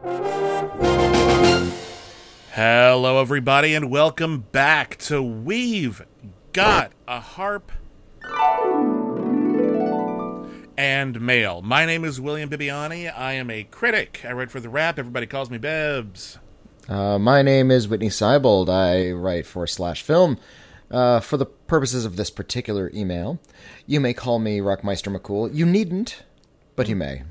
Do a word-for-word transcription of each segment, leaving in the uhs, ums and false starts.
Hello, everybody, and welcome back to We've Got a Harp and Mail. My name is William Bibiani. I am a critic. I write for The Wrap. Everybody calls me Bebs. Uh, my name is Whitney Seibold. I write for Slash Film. Uh, for the purposes of this particular email, you may call me Rockmeister McCool. You needn't, but you may.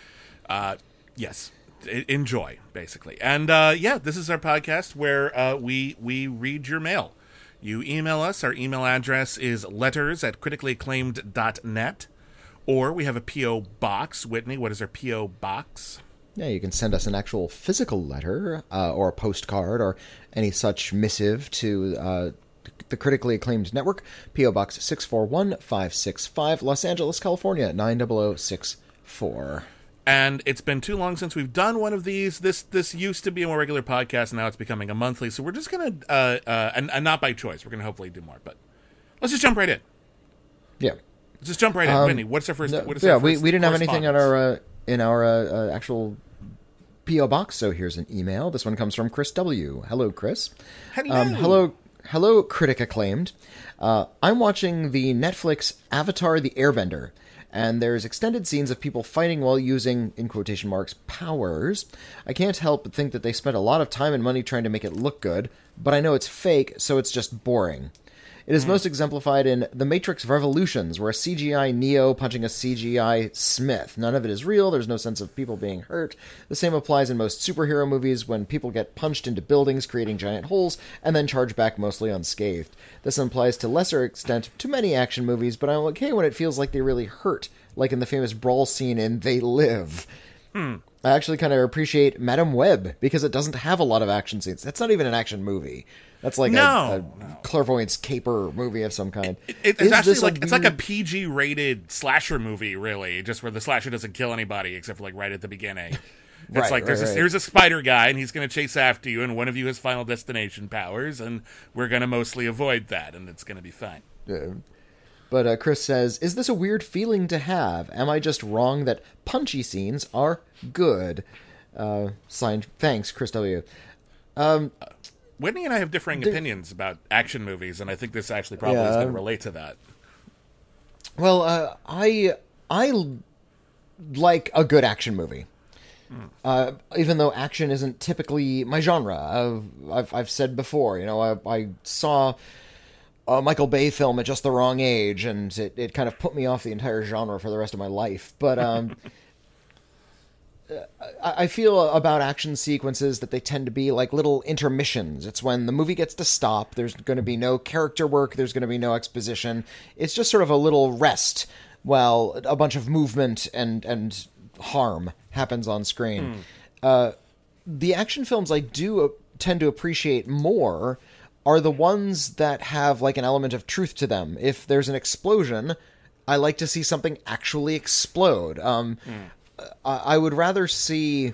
Uh, yes. Enjoy, basically. And, uh, yeah, this is our podcast where uh, we we read your mail. You email us. Our email address is letters at critically acclaimed dot net. Or we have a P O box. Whitney, what is our P O box? Yeah, you can send us an actual physical letter uh, or a postcard or any such missive to uh, the Critically Acclaimed Network, P O Box six four one five six five, Los Angeles, California, nine zero zero six four. And it's been too long since we've done one of these. This this used to be a more regular podcast, and now it's becoming a monthly. So we're just going to, uh, uh, and, and not by choice, we're going to hopefully do more. But let's just jump right in. Yeah. Let's just jump right in. Um, Whitney, what's our first? No, what is yeah, our we first we didn't have anything on our uh, in our uh, uh, actual P O box, so here's an email. This one comes from Chris W. Hello, Chris. Hello. Um, hello, hello, critic acclaimed. Uh, I'm watching the Netflix Avatar: The Airbender, and there's extended scenes of people fighting while using, in quotation marks, powers. I can't help but think that they spent a lot of time and money trying to make it look good, but I know it's fake, so it's just boring. It is most exemplified in The Matrix Revolutions, where a C G I Neo punching a C G I Smith. None of it is real, there's no sense of people being hurt. The same applies in most superhero movies when people get punched into buildings, creating giant holes, and then charge back mostly unscathed. This applies to lesser extent to many action movies, but I'm okay when it feels like they really hurt, like in the famous brawl scene in They Live. Hmm. I actually kind of appreciate Madame Web, because it doesn't have a lot of action scenes. That's not even an action movie. That's like no. a, a clairvoyance caper movie of some kind. It, it, it's actually like weird... it's like a P G rated slasher movie, really, just where the slasher doesn't kill anybody except for like right at the beginning. It's right, like there's right, a, right. here's a spider guy and he's going to chase after you, and one of you has Final Destination powers, and we're going to mostly avoid that, and it's going to be fine. Yeah. But uh, Chris says, "Is this a weird feeling to have? Am I just wrong that punchy scenes are good?" Uh, signed, thanks, Chris W. Um, uh, Whitney and I have differing the, opinions about action movies, and I think this actually probably yeah, is going to relate to that. Well, uh, I I like a good action movie, mm. uh, even though action isn't typically my genre. Uh, I've I've said before, you know, I, I saw a Michael Bay film at just the wrong age, and it, it kind of put me off the entire genre for the rest of my life. But um, I feel about action sequences that they tend to be like little intermissions. It's when the movie gets to stop. There's going to be no character work. There's going to be no exposition. It's just sort of a little rest while a bunch of movement and, and harm happens on screen. Mm. Uh, the action films I do tend to appreciate more are the ones that have like an element of truth to them. If there's an explosion, I like to see something actually explode. Um, mm. I would rather see,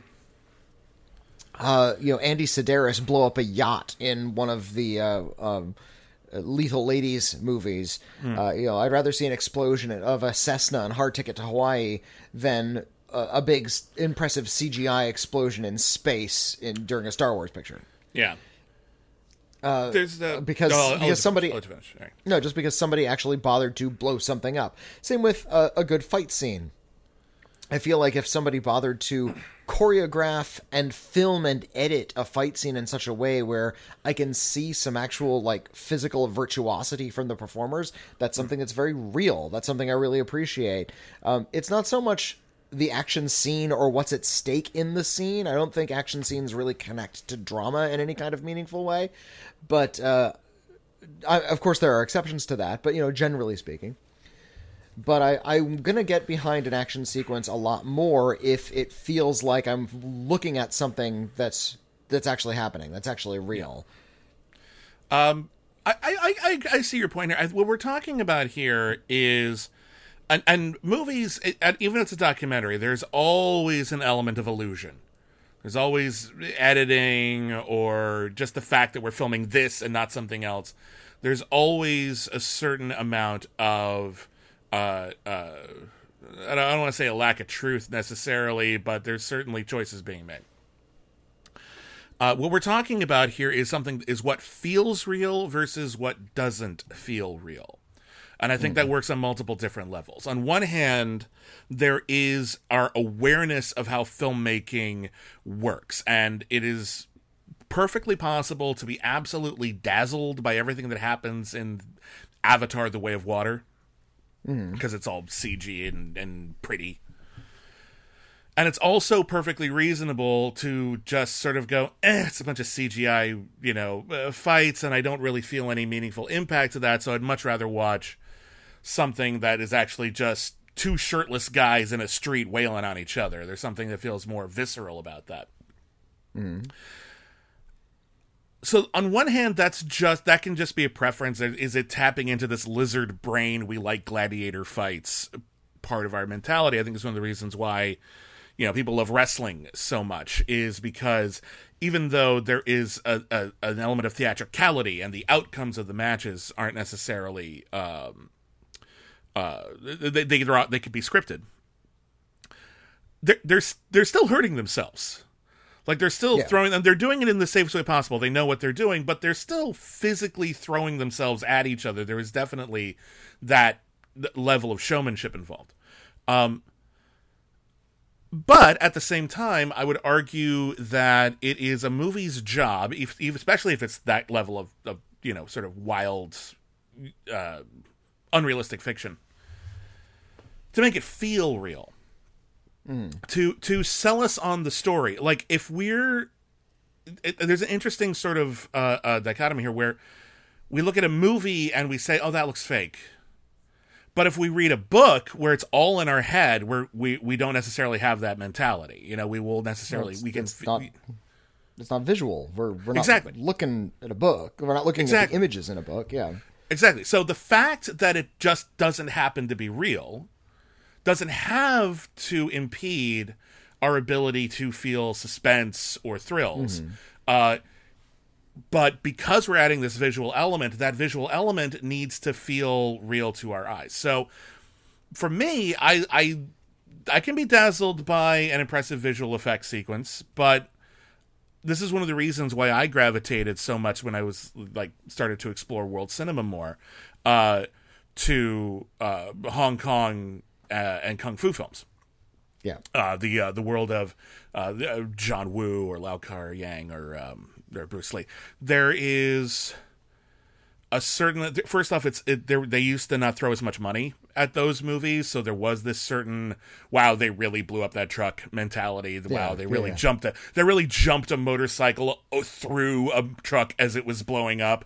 uh, you know, Andy Sedaris blow up a yacht in one of the uh, um, Lethal Ladies movies. Mm. Uh, you know, I'd rather see an explosion of a Cessna and Hard Ticket to Hawaii than a, a big, impressive C G I explosion in space in during a Star Wars picture. Yeah. Uh, There's the because oh, I'll, because I'll somebody I'll finish. Right. No, just because somebody actually bothered to blow something up. Same with uh, a good fight scene. I feel like if somebody bothered to choreograph and film and edit a fight scene in such a way where I can see some actual like physical virtuosity from the performers, that's something that's very real. That's something I really appreciate. Um, it's not so much the action scene or what's at stake in the scene. I don't think action scenes really connect to drama in any kind of meaningful way. But, uh, I, of course, there are exceptions to that. But, you know, generally speaking. But I, I'm going to get behind an action sequence a lot more if it feels like I'm looking at something that's that's actually happening, that's actually real. Um, I, I, I, I see your point here. I, what we're talking about here is, and, and movies, it, even if it's a documentary, there's always an element of illusion. There's always editing or just the fact that we're filming this and not something else. There's always a certain amount of, uh, uh, I don't, I don't want to say a lack of truth necessarily, but there's certainly choices being made. Uh, what we're talking about here is something is what feels real versus what doesn't feel real. And I think mm. that works on multiple different levels. On one hand, there is our awareness of how filmmaking works. And it is perfectly possible to be absolutely dazzled by everything that happens in Avatar: The Way of Water. Mm. Because it's all C G and, and pretty. And it's also perfectly reasonable to just sort of go, eh, it's a bunch of C G I, you know, uh, fights, and I don't really feel any meaningful impact to that, so I'd much rather watch something that is actually just two shirtless guys in a street wailing on each other. There's something that feels more visceral about that. Mm. So on one hand, that's just that can just be a preference. Is it tapping into this lizard brain, we like gladiator fights part of our mentality? I think it's one of the reasons why, you know, people love wrestling so much, is because even though there is a, a an element of theatricality and the outcomes of the matches aren't necessarily um, uh, they they they could be scripted, they're they're, they're still hurting themselves. Like, they're still yeah. throwing them. They're doing it in the safest way possible. They know what they're doing, but they're still physically throwing themselves at each other. There is definitely that level of showmanship involved. Um, but at the same time, I would argue that it is a movie's job, if, if, especially if it's that level of, of you know, sort of wild, uh, unrealistic fiction, to make it feel real. Mm. To to sell us on the story. Like, if we're... It, there's an interesting sort of uh, uh, dichotomy here where we look at a movie and we say, oh, that looks fake. But if we read a book where it's all in our head, where we, we don't necessarily have that mentality. You know, we will necessarily... No, we can. It's not, it's not visual. We're, we're not exactly. looking at a book. We're not looking exactly. at the images in a book, yeah. Exactly. So the fact that it just doesn't happen to be real doesn't have to impede our ability to feel suspense or thrills. Mm-hmm. Uh, but because we're adding this visual element, that visual element needs to feel real to our eyes. So for me, I I, I can be dazzled by an impressive visual effects sequence, but this is one of the reasons why I gravitated so much when I was like started to explore world cinema more uh, to uh, Hong Kong Uh, and kung fu films, yeah, uh, the uh, the world of uh, John Woo or Lau Kar Yang or, um, or Bruce Lee. There is a certain. First off, it's it, they used to not throw as much money at those movies, so there was this certain wow, they really blew up that truck mentality. Wow, yeah, they really yeah. jumped a they really jumped a motorcycle through a truck as it was blowing up.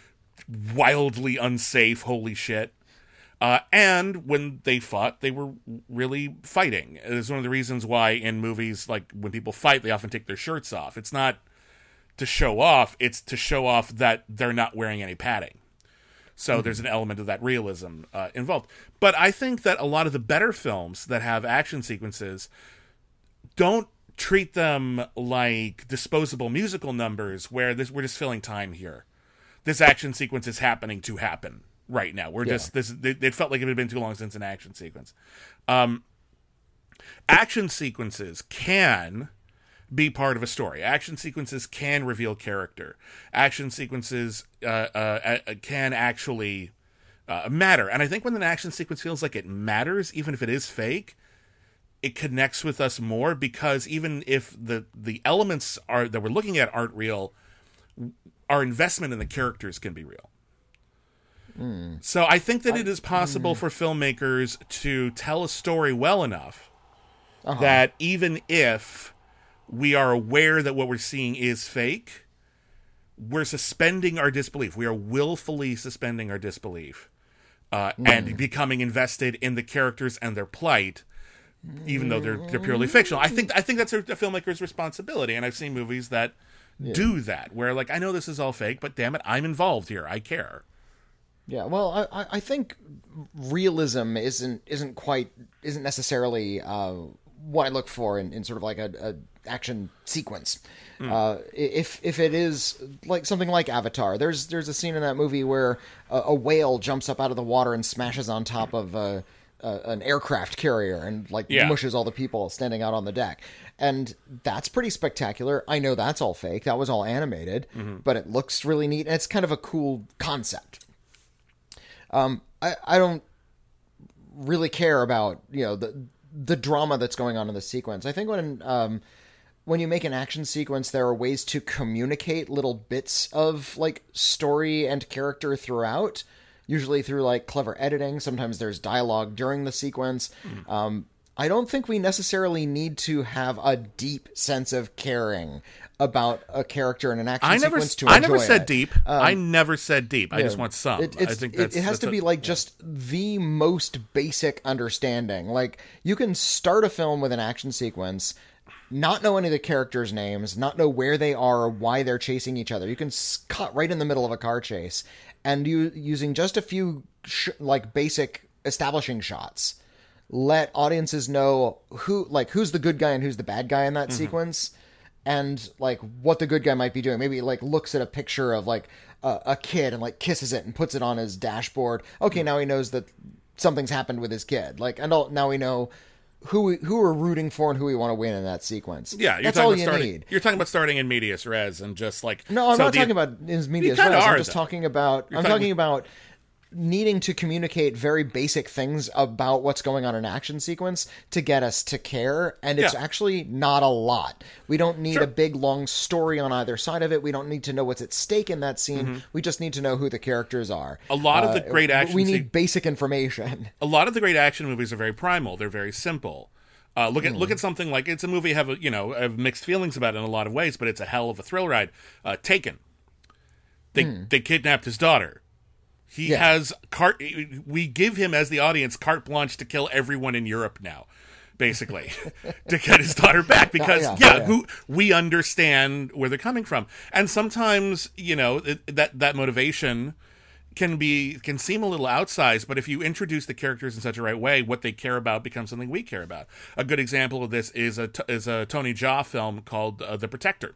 Wildly unsafe. Holy shit. Uh, and when they fought, they were really fighting. It's one of the reasons why in movies, like when people fight, they often take their shirts off. It's not to show off, it's to show off that they're not wearing any padding. So mm-hmm. there's an element of that realism uh, involved. But I think that a lot of the better films that have action sequences don't treat them like disposable musical numbers where this, we're just filling time here. This action sequence is happening to happen. Right now, we're yeah. just this. It felt like it had been too long since an action sequence. Um, action sequences can be part of a story. Action sequences can reveal character. Action sequences uh, uh, uh, can actually uh, matter. And I think when an action sequence feels like it matters, even if it is fake, it connects with us more because even if the the elements are that we're looking at aren't real, our investment in the characters can be real. Mm. So I think that I, it is possible mm. for filmmakers to tell a story well enough uh-huh. that even if we are aware that what we're seeing is fake, we're suspending our disbelief. We are willfully suspending our disbelief uh, mm. and becoming invested in the characters and their plight, even though they're they're purely fictional. I think I think that's a, a filmmaker's responsibility, and I've seen movies that yeah. do that, where like I know this is all fake, but damn it, I'm involved here. I care. Yeah, well, I, I think realism isn't isn't quite isn't necessarily uh, what I look for in, in sort of like a, a action sequence. Mm. Uh, if if it is like something like Avatar, there's there's a scene in that movie where a, a whale jumps up out of the water and smashes on top of uh, a an aircraft carrier and like Yeah. mushes all the people standing out on the deck. And that's pretty spectacular. I know that's all fake. That was all animated, Mm-hmm. but it looks really neat. And it's kind of a cool concept. Um, I, I don't really care about, you know, the the drama that's going on in the sequence. I think when um, when you make an action sequence, there are ways to communicate little bits of like story and character throughout. Usually through like clever editing. Sometimes there's dialogue during the sequence. Mm. Um, I don't think we necessarily need to have a deep sense of caring about a character in an action I never, sequence to enjoy I never said it. deep. Um, I never said deep. I yeah, just want some. It, I it's, think it, that's, it has that's to a- be like just the most basic understanding. Like you can start a film with an action sequence, not know any of the characters' names, not know where they are or why they're chasing each other. You can s- cut right in the middle of a car chase, and you using just a few sh- like basic establishing shots, let audiences know who like who's the good guy and who's the bad guy in that mm-hmm. sequence, and like what the good guy might be doing. Maybe like looks at a picture of like a, a kid and like kisses it and puts it on his dashboard. Okay, now he knows that something's happened with his kid. Like, and all, now we know who we, who we're rooting for and who we want to win in that sequence. Yeah, you're that's talking all about you starting, need. You're talking about starting in medias res and just like no, I'm so not the, talking about in medias kinda res. are, I'm just though. talking about. You're I'm talking- talking about needing to communicate very basic things about what's going on in an action sequence to get us to care, and it's Yeah. actually not a lot. We don't need Sure. a big long story on either side of it. We don't need to know what's at stake in that scene. Mm-hmm. We just need to know who the characters are. A lot of the Uh, great action we need se- basic information. a lot of the great action movies are very primal. They're very simple. Uh, look at Hmm. look at something like it's a movie I have a, you know I have mixed feelings about it in a lot of ways, but it's a hell of a thrill ride. Uh, Taken. They they kidnapped his daughter. He Hmm. Yeah. has carte. We give him as the audience carte blanche to kill everyone in Europe now, basically, to get his daughter back because yeah, yeah, yeah. who we understand where they're coming from, and sometimes you know it, that that motivation can be can seem a little outsized, but if you introduce the characters in such a right way, what they care about becomes something we care about. A good example of this is a is a Tony Jaa film called uh, The Protector.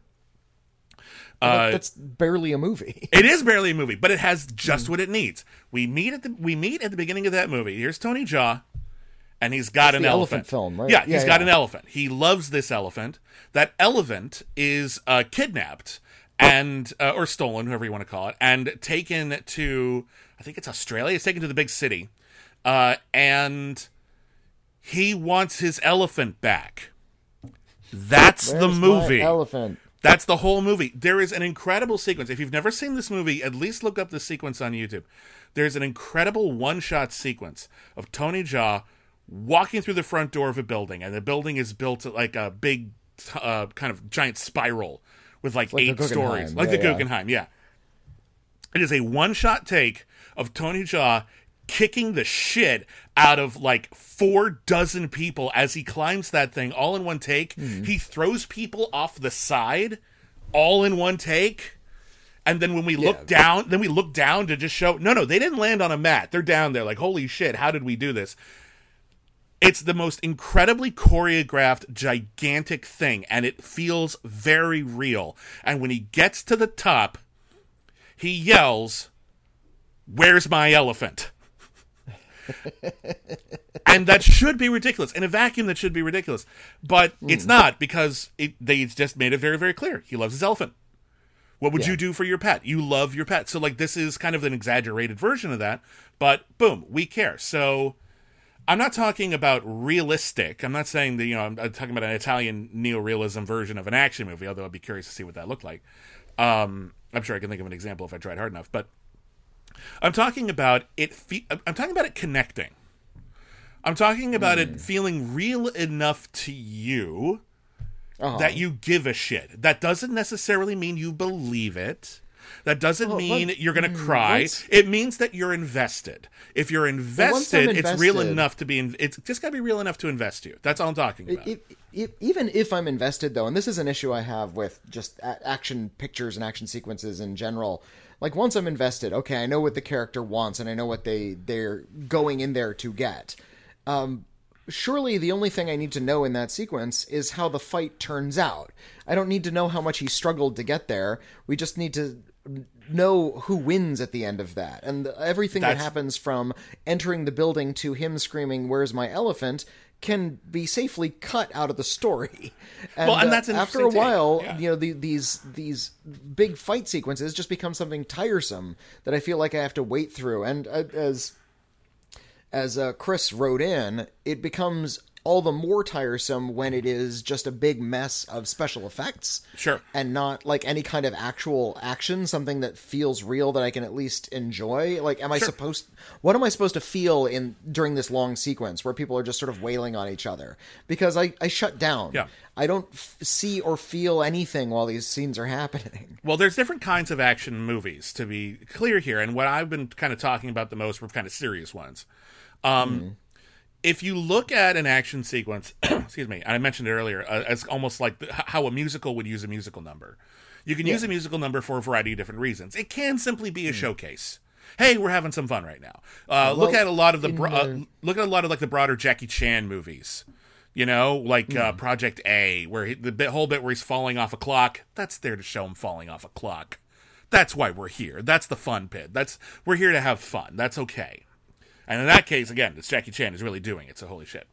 Uh, That's barely a movie. it is barely a movie, but it has just what it needs. We meet at the we meet at the beginning of that movie. Here's Tony Jaa, and he's got It's an the elephant. elephant film, right? Yeah, Yeah, he's got yeah. an elephant. He loves this elephant. That elephant is uh, kidnapped and uh, or stolen, whoever you want to call it, and taken to I think it's Australia. It's taken to the big city, uh, and he wants his elephant back. That's the Where's my movie. elephant. That's the whole movie. There is an incredible sequence. If you've never seen this movie, at least look up the sequence on YouTube. There's an incredible one-shot sequence of Tony Jaa walking through the front door of a building, and the building is built like a big, uh, kind of giant spiral with like, Like the eight Guggenheim. stories, like Yeah, the yeah. Guggenheim. Yeah, it is a one-shot take of Tony Jaa kicking the shit out of like four dozen people as he climbs that thing all in one take. Mm-hmm. He throws people off the side all in one take. And then when we look Yeah. down, then we look down to just show, no, no, they didn't land on a mat. They're down there like, holy shit, how did we do this? It's the most incredibly choreographed, gigantic thing, and it feels very real. And when he gets to the top, he yells, "Where's my elephant?" And that should be ridiculous. In a vacuum, that should be ridiculous. But it's not, because it, they just made it very, very clear. He loves his elephant. What would Yeah. you do for your pet? You love your pet. So, like, this is kind of an exaggerated version of that. But, boom, we care. So, I'm not talking about realistic. I'm not saying that, you know, I'm, I'm talking about an Italian neorealism version of an action movie, although I'd be curious to see what that looked like. Um, I'm sure I can think of an example if I tried hard enough. But I'm talking about it. Fe- I'm talking about it connecting. I'm talking about it feeling real enough to you Uh-huh. that you give a shit. That doesn't necessarily mean you believe it. That doesn't Well, mean but- you're going to cry. once- It means that you're invested. If you're invested, I'm it's real invested- enough to be. In, it's just got to be real enough to invest you. That's all I'm talking about. If, if, even if I'm invested, though, and this is an issue I have with just a- action pictures and action sequences in general. Like, once I'm invested, okay, I know what the character wants, and I know what they they're going in there to get. Um, surely the only thing I need to know in that sequence is how the fight turns out. I don't need to know how much he struggled to get there. We just need to know who wins at the end of that. And everything That's... that happens from entering the building to him screaming, "Where's my elephant?" can be safely cut out of the story. And, well, and that's uh, after a while, yeah. you know, the, these these big fight sequences just become something tiresome that I feel like I have to wait through. And uh, as as uh, Chris wrote in, it becomes all the more tiresome when it is just a big mess of special effects. Sure. And not like any kind of actual action, something that feels real that I can at least enjoy. Like, am I sure. supposed, what am I supposed to feel in during this long sequence where people are just sort of wailing on each other? Because I, I shut down. Yeah. I don't f- see or feel anything while these scenes are happening. Well, there's different kinds of action movies, to be clear here. And what I've been kind of talking about the most were kind of serious ones. Um, mm. If you look at an action sequence, excuse me, I mentioned it earlier, uh, as almost like the, how a musical would use a musical number. You can yeah. use a musical number for a variety of different reasons. It can simply be a mm. showcase. Hey, we're having some fun right now. Uh, well, look at a lot of the, bro- the... Uh, look at a lot of like the broader Jackie Chan movies. You know, like mm. uh, Project A, where he, the bit, whole bit where he's falling off a clock. That's there to show him falling off a clock. That's why we're here. That's the fun bit. That's we're here to have fun. That's okay. And in that case, again, it's Jackie Chan is really doing it, so holy shit.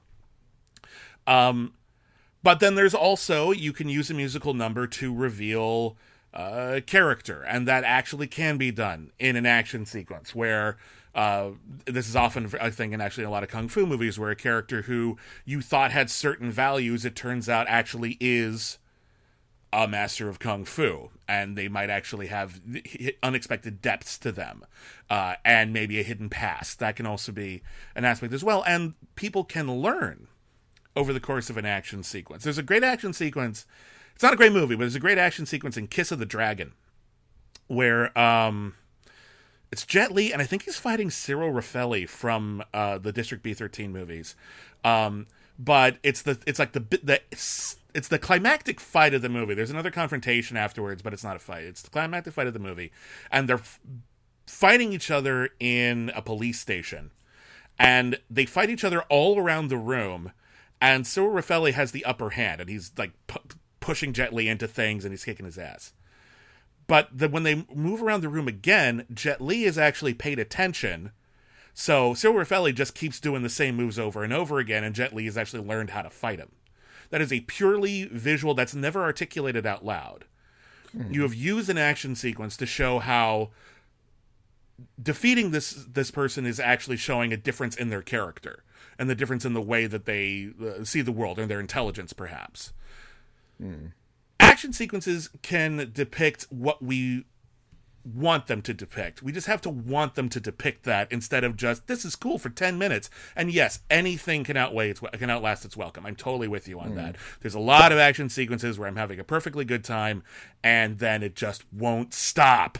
Um, but then there's also, you can use a musical number to reveal uh, character, and that actually can be done in an action sequence, where uh, this is often, I think, in actually a lot of kung fu movies, where a character who you thought had certain values, it turns out actually is a master of kung fu, and they might actually have unexpected depths to them, uh, and maybe a hidden past. That can also be an aspect as well, and people can learn over the course of an action sequence. There's a great action sequence, it's not a great movie, but there's a great action sequence in Kiss of the Dragon, where um, it's Jet Li, and I think he's fighting Cyril Raffaelli from uh, the District B thirteen movies, um, but it's the it's like the the it's the climactic fight of the movie. There's another confrontation afterwards, but it's not a fight. It's the climactic fight of the movie. And they're f- fighting each other in a police station. And they fight each other all around the room. And Cyril Raffaelli has the upper hand. And he's like pu- pushing Jet Li into things, and he's kicking his ass. But the, when they move around the room again, Jet Li is actually paid attention. So Cyril Raffaelli just keeps doing the same moves over and over again. And Jet Li has actually learned how to fight him. That is a purely visual, that's never articulated out loud. Mm. You have used an action sequence to show how defeating this this person is actually showing a difference in their character, and the difference in the way that they uh, see the world, and their intelligence, perhaps. Mm. Action sequences can depict what we want them to depict. We just have to want them to depict that, instead of just, this is cool for ten minutes. And yes, anything can outweigh its can outlast its welcome. I'm totally with you on mm. that. There's a lot of action sequences where I'm having a perfectly good time, and then it just won't stop.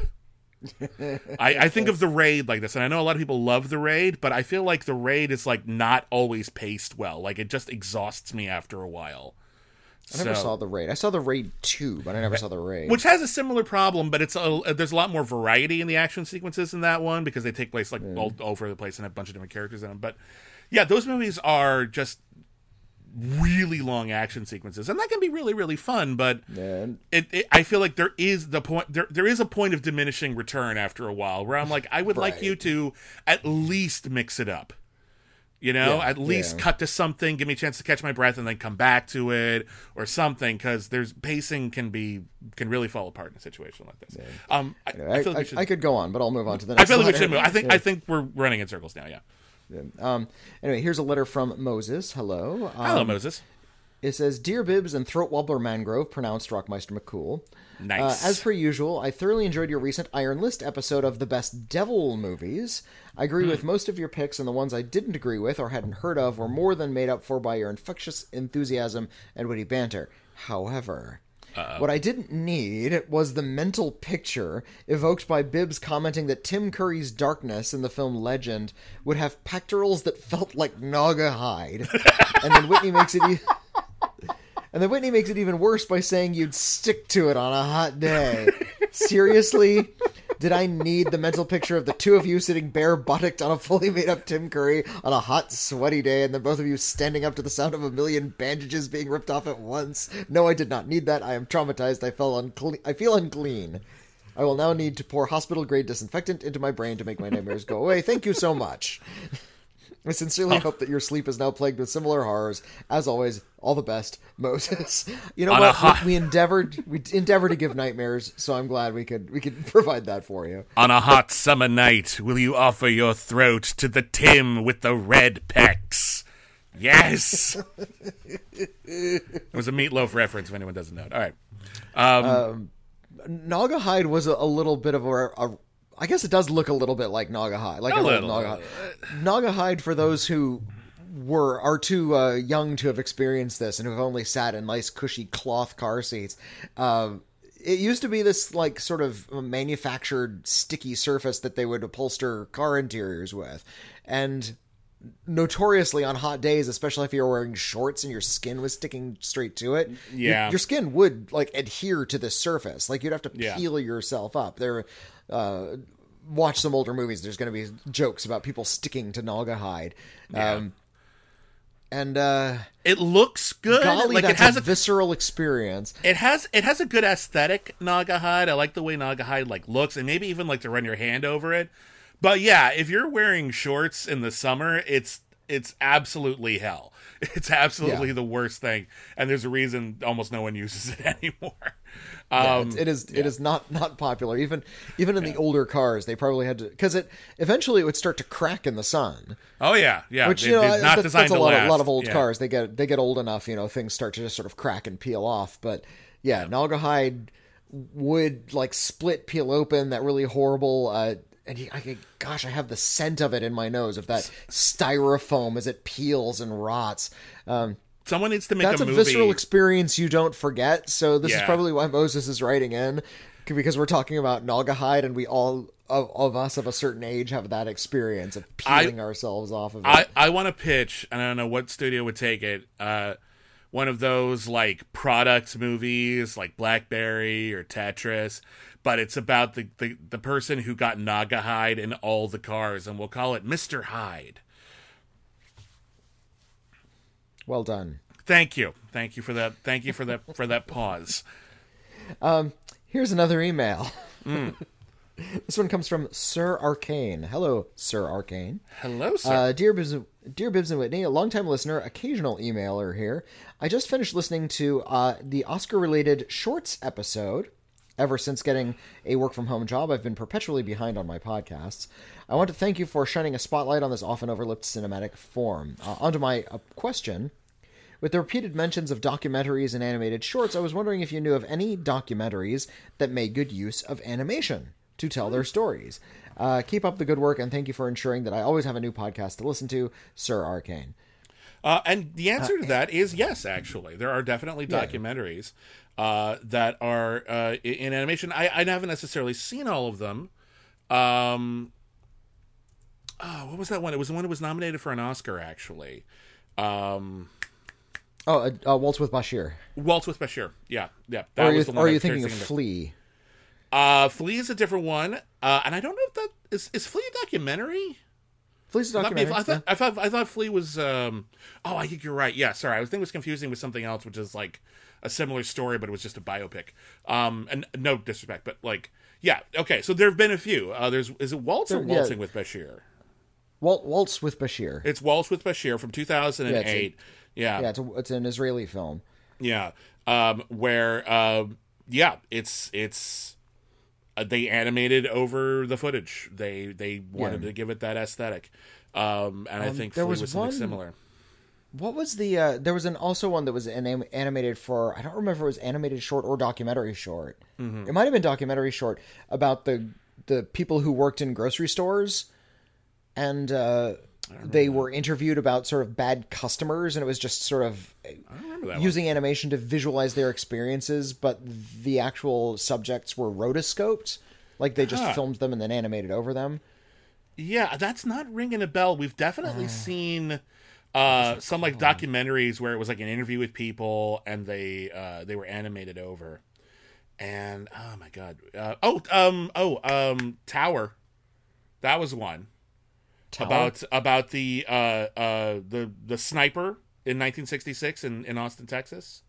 I, I think of The Raid like this, and I know a lot of people love The Raid, but I feel like The Raid is like not always paced well. Like, it just exhausts me after a while. I never so, saw The Raid. I saw The Raid two, but I never saw The Raid. Which has a similar problem, but it's a, there's a lot more variety in the action sequences in that one, because they take place like mm. all over the place and have a bunch of different characters in them. But yeah, those movies are just really long action sequences, and that can be really, really fun, but yeah. it, it I feel like there is the point there there is a point of diminishing return after a while, where I'm like, I would right. like you to at least mix it up. You know, yeah, at least yeah. cut to something, give me a chance to catch my breath, and then come back to it or something, because there's pacing can be can really fall apart in a situation like this. Yeah. Um, I, I, I feel like I, we should. I could go on, but I'll move on to the next. I feel like letter. we should move. I think yeah. I think we're running in circles now. Yeah. yeah. Um. Anyway, here's a letter from Moses. Hello. Um, Hello, Moses. It says, "Dear Bibbs and Throat Wobbler Mangrove, pronounced Rockmeister McCool. Nice. Uh, as per usual, I thoroughly enjoyed your recent Iron List episode of the best devil movies. I agree hmm. with most of your picks, and the ones I didn't agree with or hadn't heard of were more than made up for by your infectious enthusiasm and witty banter. However, Uh-oh. what I didn't need was the mental picture evoked by Bibbs commenting that Tim Curry's darkness in the film Legend would have pectorals that felt like Naga hide. And then Whitney makes it... E- And then Whitney makes it even worse by saying you'd stick to it on a hot day. Seriously? Did I need the mental picture of the two of you sitting bare-buttocked on a fully made-up Tim Curry on a hot, sweaty day, and then both of you standing up to the sound of a million bandages being ripped off at once? No, I did not need that. I am traumatized. I felt unclean. I feel unclean. I will now need to pour hospital-grade disinfectant into my brain to make my nightmares go away. Thank you so much. I sincerely hope that your sleep is now plagued with similar horrors. As always, all the best, Moses. You know On what? hot... We, we endeavored we endeavored to give nightmares, so I'm glad we could we could provide that for you. On a hot summer night, will you offer your throat to the Tim with the red pecs? Yes. It was a Meatloaf reference. If anyone doesn't know it. All right. Um, um, Naugahyde was a, a little bit of a, a I guess it does look a little bit like Naugahyde, like a, a little Naugahyde. Naugahyde, for those who were are too uh, young to have experienced this and who've only sat in nice, cushy cloth car seats. Uh, it used to be this like sort of manufactured sticky surface that they would upholster car interiors with, and notoriously on hot days, especially if you were wearing shorts and your skin was sticking straight to it, yeah, your, your skin would like adhere to the surface. Like you'd have to peel yeah. yourself up. There. Uh, watch some older movies. There's going to be jokes about people sticking to Naugahyde. Yeah. Um, and uh, it looks good. Golly, like that's it has a, a visceral experience. It has it has a good aesthetic, Naugahyde. I like the way Naugahyde like looks, and maybe even like to run your hand over it. But yeah, if you're wearing shorts in the summer, it's it's absolutely hell. It's absolutely yeah. the worst thing, and there's a reason almost no one uses it anymore. Um, yeah, it is. Yeah. It is not, not popular. Even even in yeah. the older cars, they probably had to, because it eventually it would start to crack in the sun. Oh yeah, yeah. Which they, you know, not that's, designed that's a to lot last. of, lot of old yeah. cars. They get they get old enough. You know, things start to just sort of crack and peel off. But yeah, yeah. Naugahyde would like split, peel open. That really horrible. Uh, and he, I, gosh, I have the scent of it in my nose of that styrofoam as it peels and rots. Um, Someone needs to make That's a, a movie. visceral experience you don't forget. So this yeah. is probably why Moses is writing in, because we're talking about Naugahyde, and we all of, of us of a certain age have that experience of peeling I, ourselves off of it. I, I want to pitch, and I don't know what studio would take it. Uh, one of those like product movies, like Blackberry or Tetris, but it's about the the, the person who got Naugahyde in all the cars, and we'll call it Mister Hyde. Well done. Thank you. Thank you for that. Thank you for that for that pause. Um, here's another email. Mm. This one comes from Sir Arcane. Hello, Sir Arcane. Hello, sir. Uh, dear Bibbs, dear Bibbs and Whitney, a longtime listener, occasional emailer here. I just finished listening to uh, the Oscar-related Shorts episode. Ever since getting a work-from-home job, I've been perpetually behind on my podcasts. I want to thank you for shining a spotlight on this often overlooked cinematic form. Uh, onto my uh, question. With the repeated mentions of documentaries and animated shorts, I was wondering if you knew of any documentaries that made good use of animation to tell their stories. Uh, keep up the good work, and thank you for ensuring that I always have a new podcast to listen to, Sir Arcane. Uh, and the answer to that is yes, actually. There are definitely documentaries yeah. uh, that are uh, in animation. I, I haven't necessarily seen all of them. Um, oh, what was that one? It was the one that was nominated for an Oscar, actually. Um, oh, uh, uh, Waltz with Bashir. Waltz with Bashir, yeah. yeah. That or are you, was the one or are you I was thinking of thinking Flea? Uh, Flea is a different one. Uh, and I don't know if that... Is, is Flea a documentary? Flea's a documentary. I thought, I thought I thought Flea was. Um, oh, I think you're right. Yeah, sorry. I was thinking it was confusing with something else, which is like a similar story, but it was just a biopic. Um, and no disrespect, but like, yeah, okay. So there have been a few. Uh, there's is it Waltz or there, Waltzing yeah. with Bashir? Walt, Waltz with Bashir. It's Waltz with Bashir from two thousand eight. Yeah, yeah, it's, a, it's an Israeli film. Yeah, um, where uh, yeah, it's it's. Uh, they animated over the footage. They they wanted yeah. to give it that aesthetic, um, and um, I think there Flea was, was something one, similar. What was the? Uh, there was an also one that was anim- animated for. I don't remember if it was animated short or documentary short. Mm-hmm. It might have been documentary short about the the people who worked in grocery stores, and uh, they were interviewed about sort of bad customers, and it was just sort of using one. animation to visualize their experiences, but the actual subjects were rotoscoped. Like they just huh. filmed them and then animated over them. Yeah, that's not ringing a bell. We've definitely uh, seen uh, some like documentaries where it was like an interview with people and they uh, they were animated over. and oh my god, uh, oh um oh um Tower, that was one Tower? about about the uh uh the the sniper in nineteen sixty-six in in Austin, Texas.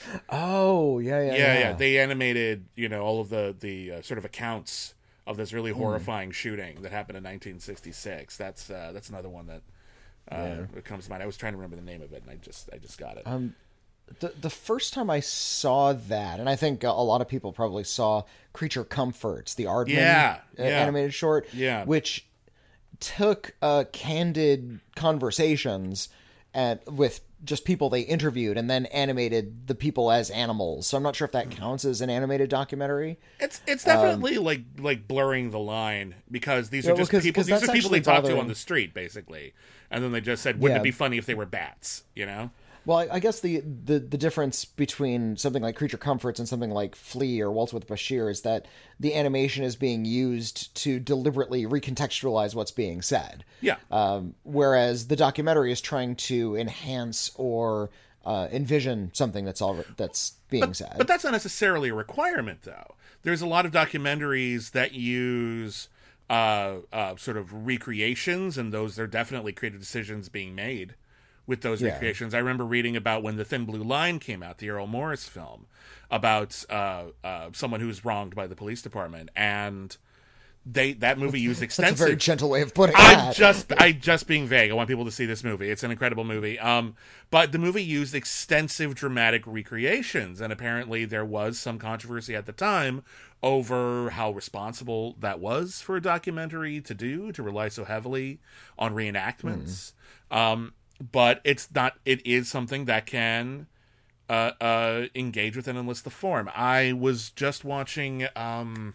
Oh, yeah, yeah, Yeah, yeah. yeah. They animated, you know, all of the the uh, sort of accounts of this really horrifying mm. shooting that happened in nineteen sixty-six. That's uh, that's another one that uh, yeah. comes to mind. I was trying to remember the name of it, and I just I just got it. Um, the the first time I saw that, and I think a lot of people probably saw Creature Comforts, the Aardman yeah, uh, yeah. animated short, yeah. which took uh, candid conversations and with just people they interviewed and then animated the people as animals. So I'm not sure if that counts as an animated documentary. It's it's definitely um, like like blurring the line, because these are yeah, just well, cause, people cause these are people they talk bothering. to on the street, basically. And then they just said, wouldn't yeah. it be funny if they were bats, you know? Well, I, I guess the, the, the difference between something like Creature Comforts and something like Flea or Waltz with Bashir is that the animation is being used to deliberately recontextualize what's being said. Yeah. Um, whereas the documentary is trying to enhance or uh, envision something that's all that's being but, said. But that's not necessarily a requirement, though. There's a lot of documentaries that use uh, uh, sort of recreations, and those are definitely creative decisions being made with those yeah. recreations. I remember reading about when The Thin Blue Line came out, the Errol Morris film, about uh, uh, someone who was wronged by the police department, and they that movie used extensive. That's a very gentle way of putting I'm that. just I just being vague. I want people to see this movie. It's an incredible movie. Um, but the movie used extensive dramatic recreations, and apparently there was some controversy at the time over how responsible that was for a documentary to do, to rely so heavily on reenactments. Mm. Um, but it's not. It is something that can uh, uh, engage with and enlist the form. I was just watching. Um,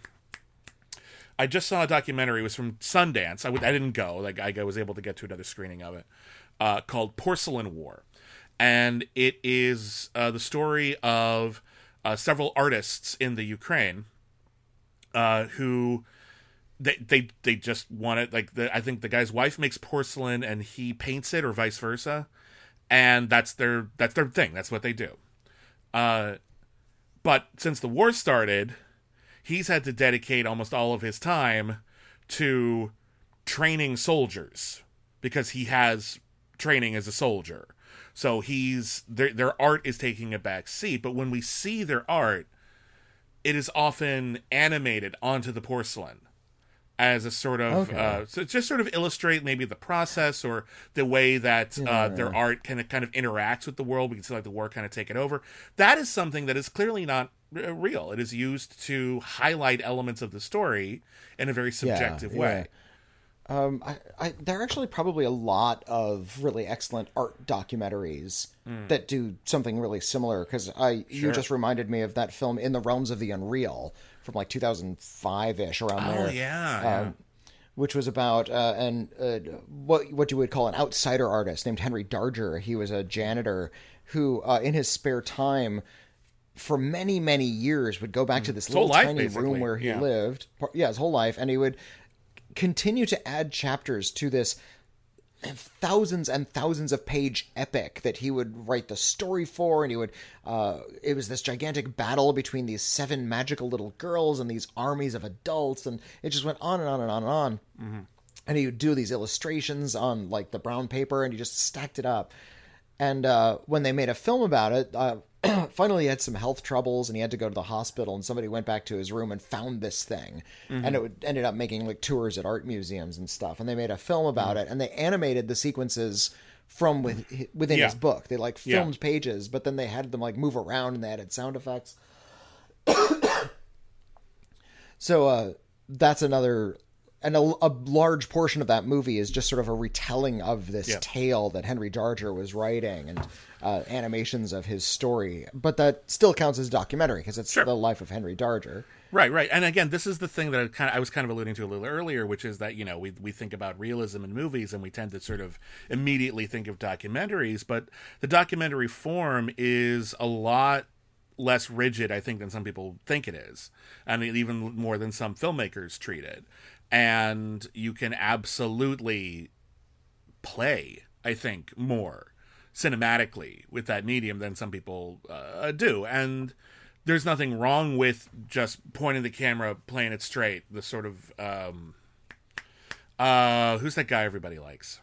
I just saw a documentary. It was from Sundance. I, w- I didn't go. Like I was able to get to another screening of it, uh, called Porcelain War, and it is uh, the story of uh, several artists in the Ukraine uh, who. They, they they just want it, like the I think the guy's wife makes porcelain and he paints it, or vice versa, and that's their that's their thing. That's what they do. Uh, but since the war started, he's had to dedicate almost all of his time to training soldiers, because he has training as a soldier. So he's their their art is taking a back seat. But when we see their art, it is often animated onto the porcelain as a sort of, okay. uh, so just sort of illustrate maybe the process or the way that uh, yeah. their art kind of kind of interacts with the world. We can see like the war kind of take it over. That is something that is clearly not r- real. It is used to highlight elements of the story in a very subjective yeah, way. Yeah. Um, I, I, there are actually probably a lot of really excellent art documentaries mm. that do something really similar. Because I, sure. you just reminded me of that film In the Realms of the Unreal from like two thousand five-ish, around oh, there. Oh yeah, um, yeah. Which was about uh, an uh, what what you would call an outsider artist named Henry Darger. He was a janitor who, uh, in his spare time, for many many years, would go back to this his little life, tiny basically. room where he yeah. lived. Yeah, his whole life, and he would continue to add chapters to this thousands and thousands of page epic that he would write the story for, and he would uh it was this gigantic battle between these seven magical little girls and these armies of adults, and it just went on and on and on and on. Mm-hmm. And he would do these illustrations on like the brown paper, and he just stacked it up. And uh when they made a film about it, uh finally he had some health troubles and he had to go to the hospital, and somebody went back to his room and found this thing. Mm-hmm. And it would, ended up making like tours at art museums and stuff, and they made a film about mm-hmm. it, and they animated the sequences from with, within yeah. his book. They like filmed yeah. pages, but then they had them like move around, and they added sound effects. So uh that's another, and a, a large portion of that movie is just sort of a retelling of this yeah. tale that Henry Darger was writing, and uh, animations of his story. But that still counts as a documentary because it's sure. the life of Henry Darger. Right, right. And again, this is the thing that I kind of, I was kind of alluding to a little earlier, which is that, you know, we we think about realism in movies and we tend to sort of immediately think of documentaries, but the documentary form is a lot less rigid, I think, than some people think it is, and even more than some filmmakers treat it. And you can absolutely play, I think, more cinematically with that medium than some people uh, do. And there's nothing wrong with just pointing the camera, playing it straight. The sort of um, uh, who's that guy everybody likes?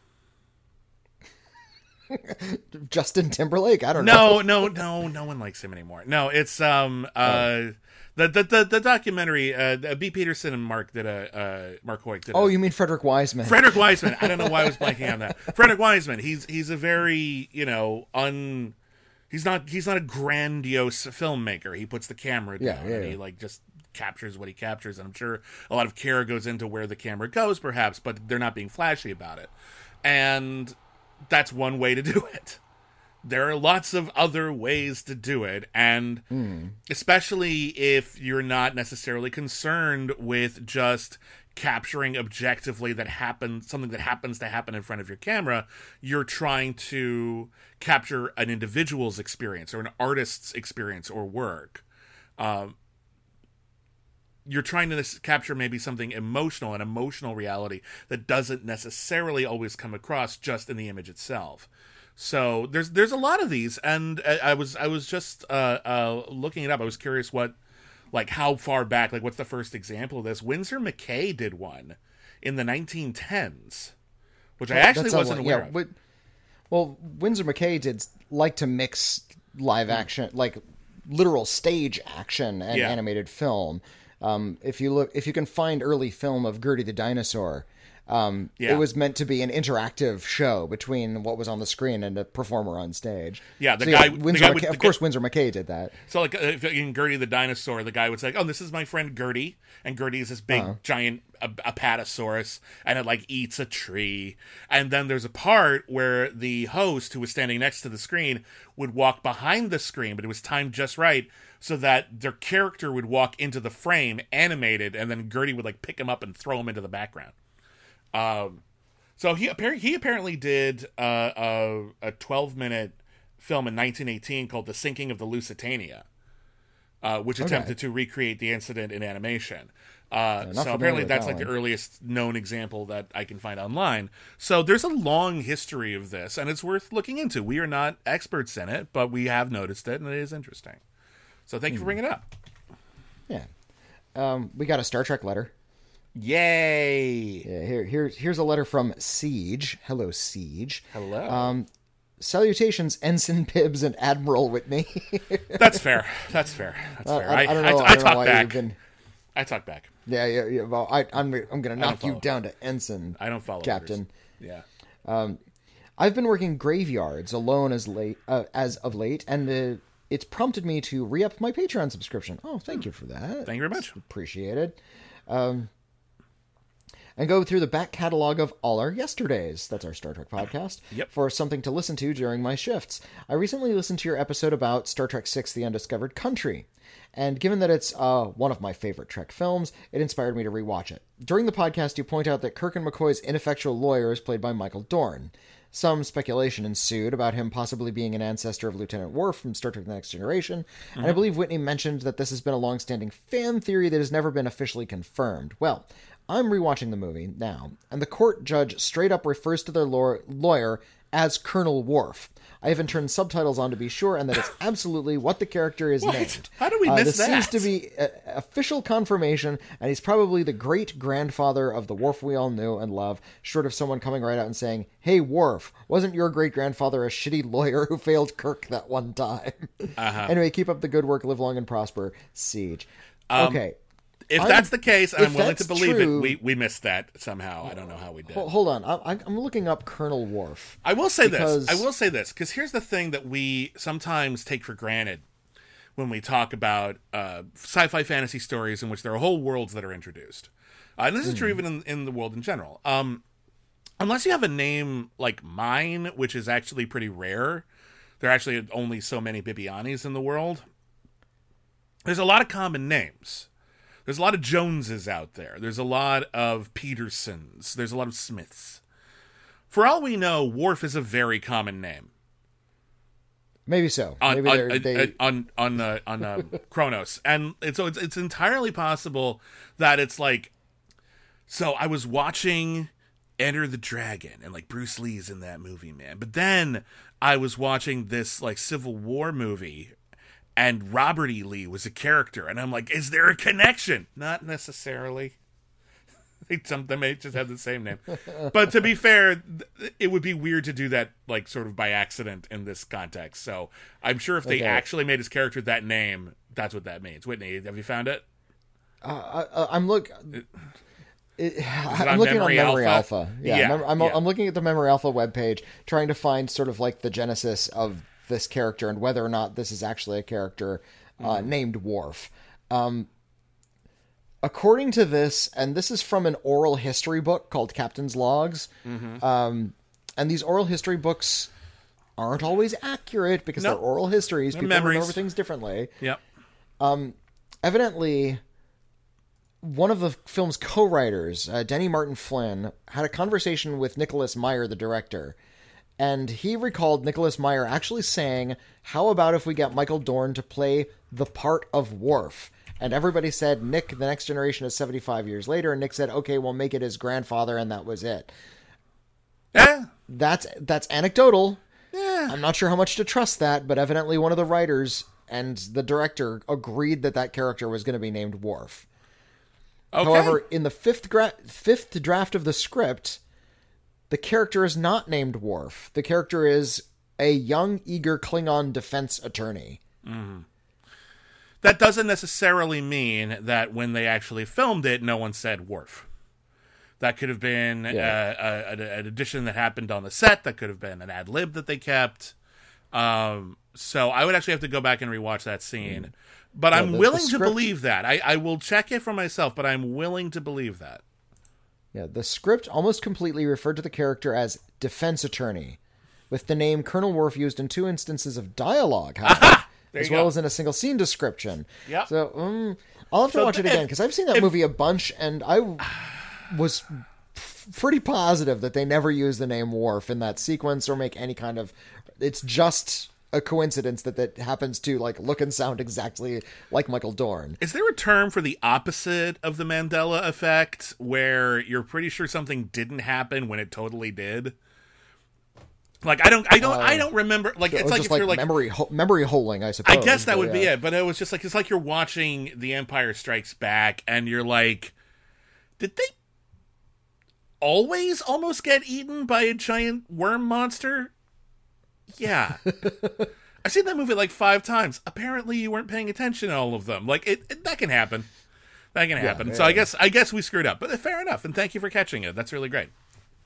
Justin Timberlake. I don't know. No, no, no, no one likes him anymore. No, it's um uh oh. the, the the the documentary. Uh, B. Peterson and Mark did a uh, Mark Hoyt did. Oh, a, you mean Frederick Wiseman? Frederick Wiseman. I don't know why I was blanking on that. Frederick Wiseman. He's he's a very you know un. He's not he's not a grandiose filmmaker. He puts the camera down yeah, yeah, and yeah. he like just captures what he captures. And I'm sure a lot of care goes into where the camera goes, perhaps, but they're not being flashy about it. And that's one way to do it. There are lots of other ways to do it, and mm. especially if you're not necessarily concerned with just capturing objectively that happens something that happens to happen in front of your camera, you're trying to capture an individual's experience or an artist's experience or work. Um, you're trying to capture maybe something emotional, an emotional reality that doesn't necessarily always come across just in the image itself. So there's there's a lot of these, and I, I was I was just uh, uh, looking it up. I was curious what, like, how far back, like, what's the first example of this? Winsor McKay did one in the nineteen tens, which I actually wasn't aware yeah, of. But, well, Winsor McKay did like to mix live action, like literal stage action and Yeah. animated film. Um, if you look, if you can find early film of Gertie the Dinosaur, um, Yeah. it was meant to be an interactive show between what was on the screen and a performer on stage. Yeah, the So, guy- Winsor the guy McKay, with- of the course, guy- Winsor McKay did that. So, like, uh, if in Gertie the Dinosaur, the guy would say, oh, this is my friend Gertie, and Gertie is this big, Uh-huh. giant a- apatosaurus, and it, like, eats a tree. And then there's a part where the host, who was standing next to the screen, would walk behind the screen, but it was timed just right, so that their character would walk into the frame, animated, and then Gertie would, like, pick him up and throw him into the background. Um, so he, appar- he apparently did uh, a, a twelve-minute film in nineteen eighteen called The Sinking of the Lusitania, uh, which Okay. attempted to recreate the incident in animation. Uh, not so familiar apparently with that's that like the one. earliest known example that I can find online. So there's a long history of this, and it's worth looking into. We are not experts in it, but we have noticed it, and it is interesting. So thank you for bringing it up. Yeah. Um, we got a Star Trek letter. Yay! Yeah, here, here, here's a letter from Siege. Hello, Siege. Hello. Um, salutations, Ensign Pibbs and Admiral Whitney. That's fair. That's fair. That's Uh, fair. I, I don't know. I, I, I, don't know talk why back. you've been. I talk back. Yeah, yeah, yeah. Well, I, I'm, I'm going to knock you follow. down to Ensign. I don't follow Captain. orders. Yeah. I've been working graveyards alone as late uh, as of late, and uh, it's prompted me to re-up my Patreon subscription. Oh, thank you for that. Thank you very much. It's appreciated. Um, and go through the back catalog of All Our Yesterdays. That's our Star Trek podcast. Yep. For something to listen to during my shifts. I recently listened to your episode about Star Trek six: The Undiscovered Country. And given that it's uh, one of my favorite Trek films, it inspired me to rewatch it. During the podcast, you point out that Kirk and McCoy's ineffectual lawyer is played by Michael Dorn. Some speculation ensued about him possibly being an ancestor of Lieutenant Worf from Star Trek The Next Generation, mm-hmm. and I believe Whitney mentioned that this has been a long-standing fan theory that has never been officially confirmed. Well, I'm rewatching the movie now, and the court judge straight up refers to their law- lawyer as Colonel Worf. I even turned subtitles on to be sure, and that it's absolutely what the character is What? named. How do we uh, miss this that? seems to be uh, official confirmation, and he's probably the great-grandfather of the Worf we all knew and love, short of someone coming right out and saying, "Hey, Worf, wasn't your great-grandfather a shitty lawyer who failed Kirk that one time?" Uh-huh. Anyway, keep up the good work, live long and prosper, Siege. Um, okay. If I'm- that's the case, and if I'm willing to that's believe true- it, we, we missed that somehow. I don't know how we did. Ho- Hold on, I, I'm looking up Colonel Worf. I will say because- this. I will say this, because here's the thing that we sometimes take for granted when we talk about uh, sci-fi fantasy stories in which there are whole worlds that are introduced. Uh, and this is true even in, in the world in general. Um, unless you have a name like mine, which is actually pretty rare, there are actually only so many Bibianis in the world. There's a lot of common names. There's a lot of Joneses out there. There's a lot of Petersons. There's a lot of Smiths. For all we know, Worf is a very common name Maybe so. on Maybe on they're- they. on on, uh, on uh, Kronos, and it's, so it's it's entirely possible that it's like. So I was watching Enter the Dragon, and like Bruce Lee's in that movie, man. But then I was watching this like Civil War movie. and Robert E. Lee was a character, and I'm like, is there a connection? Not necessarily. Some they may just have the same name, but to be fair, it would be weird to do that like sort of by accident in this context. So I'm sure if they okay. actually made his character that name, that's what that means. Whitney, have you found it? Uh, I, I'm look. It, I'm on looking Memory on Memory Alpha? Alpha. Yeah, Yeah, I'm, I'm, yeah. I'm looking at the Memory Alpha webpage, trying to find sort of like the genesis of this character and whether or not this is actually a character uh, Mm-hmm. named Worf. Um, according to this, and this is from an oral history book called Captain's Logs, Mm-hmm. um, and these oral history books aren't always accurate because No. they're oral histories. They're People memories. remember things differently. Yep. Evidently, one of the film's co-writers, uh, Denny Martin Flynn, had a conversation with Nicholas Meyer, the director, and he recalled Nicholas Meyer actually saying, "How about if we get Michael Dorn to play the part of Worf?" And everybody said, "Nick, the Next Generation is seventy-five years later," and Nick said, "Okay, we'll make it his grandfather," and that was it. Yeah. That's that's anecdotal. Yeah. I'm not sure how much to trust that, but evidently one of the writers and the director agreed that that character was going to be named Worf. Okay. However, in the fifth gra- fifth draft of the script, the character is not named Worf. The character is a young, eager Klingon defense attorney. That doesn't necessarily mean that when they actually filmed it, no one said Worf. That could have been Yeah. uh, a, a, an addition that happened on the set. That could have been an ad lib that they kept. Um, so I would actually have to go back and rewatch that scene. But Yeah, I'm the- willing the to script- believe that. I, I will check it for myself, but I'm willing to believe that. Yeah, the script almost completely referred to the character as defense attorney, with the name Colonel Worf used in two instances of dialogue, however, There as you well go. as in a single scene description. Yep. So um, I'll have to So watch it if- again because I've seen that if- movie a bunch, and I was f- pretty positive that they never use the name Worf in that sequence or make any kind of. It's just a coincidence that that happens to like look and sound exactly like Michael Dorn. Is there a term for the opposite of the Mandela effect, where you're pretty sure something didn't happen when it totally did? Like I don't, I don't, I don't remember. Like it's Or like just if like you're like, memory ho- memory holing, I suppose. I guess that but would be yeah. it. But it was just like it's like you're watching The Empire Strikes Back, and you're like, did they always almost get eaten by a giant worm monster? Yeah. I've seen that movie like five times. Apparently, you weren't paying attention to all of them. Like it, it that can happen. That can happen. so yeah. I guess I guess we screwed up. But fair enough. And thank you for catching it. That's really great.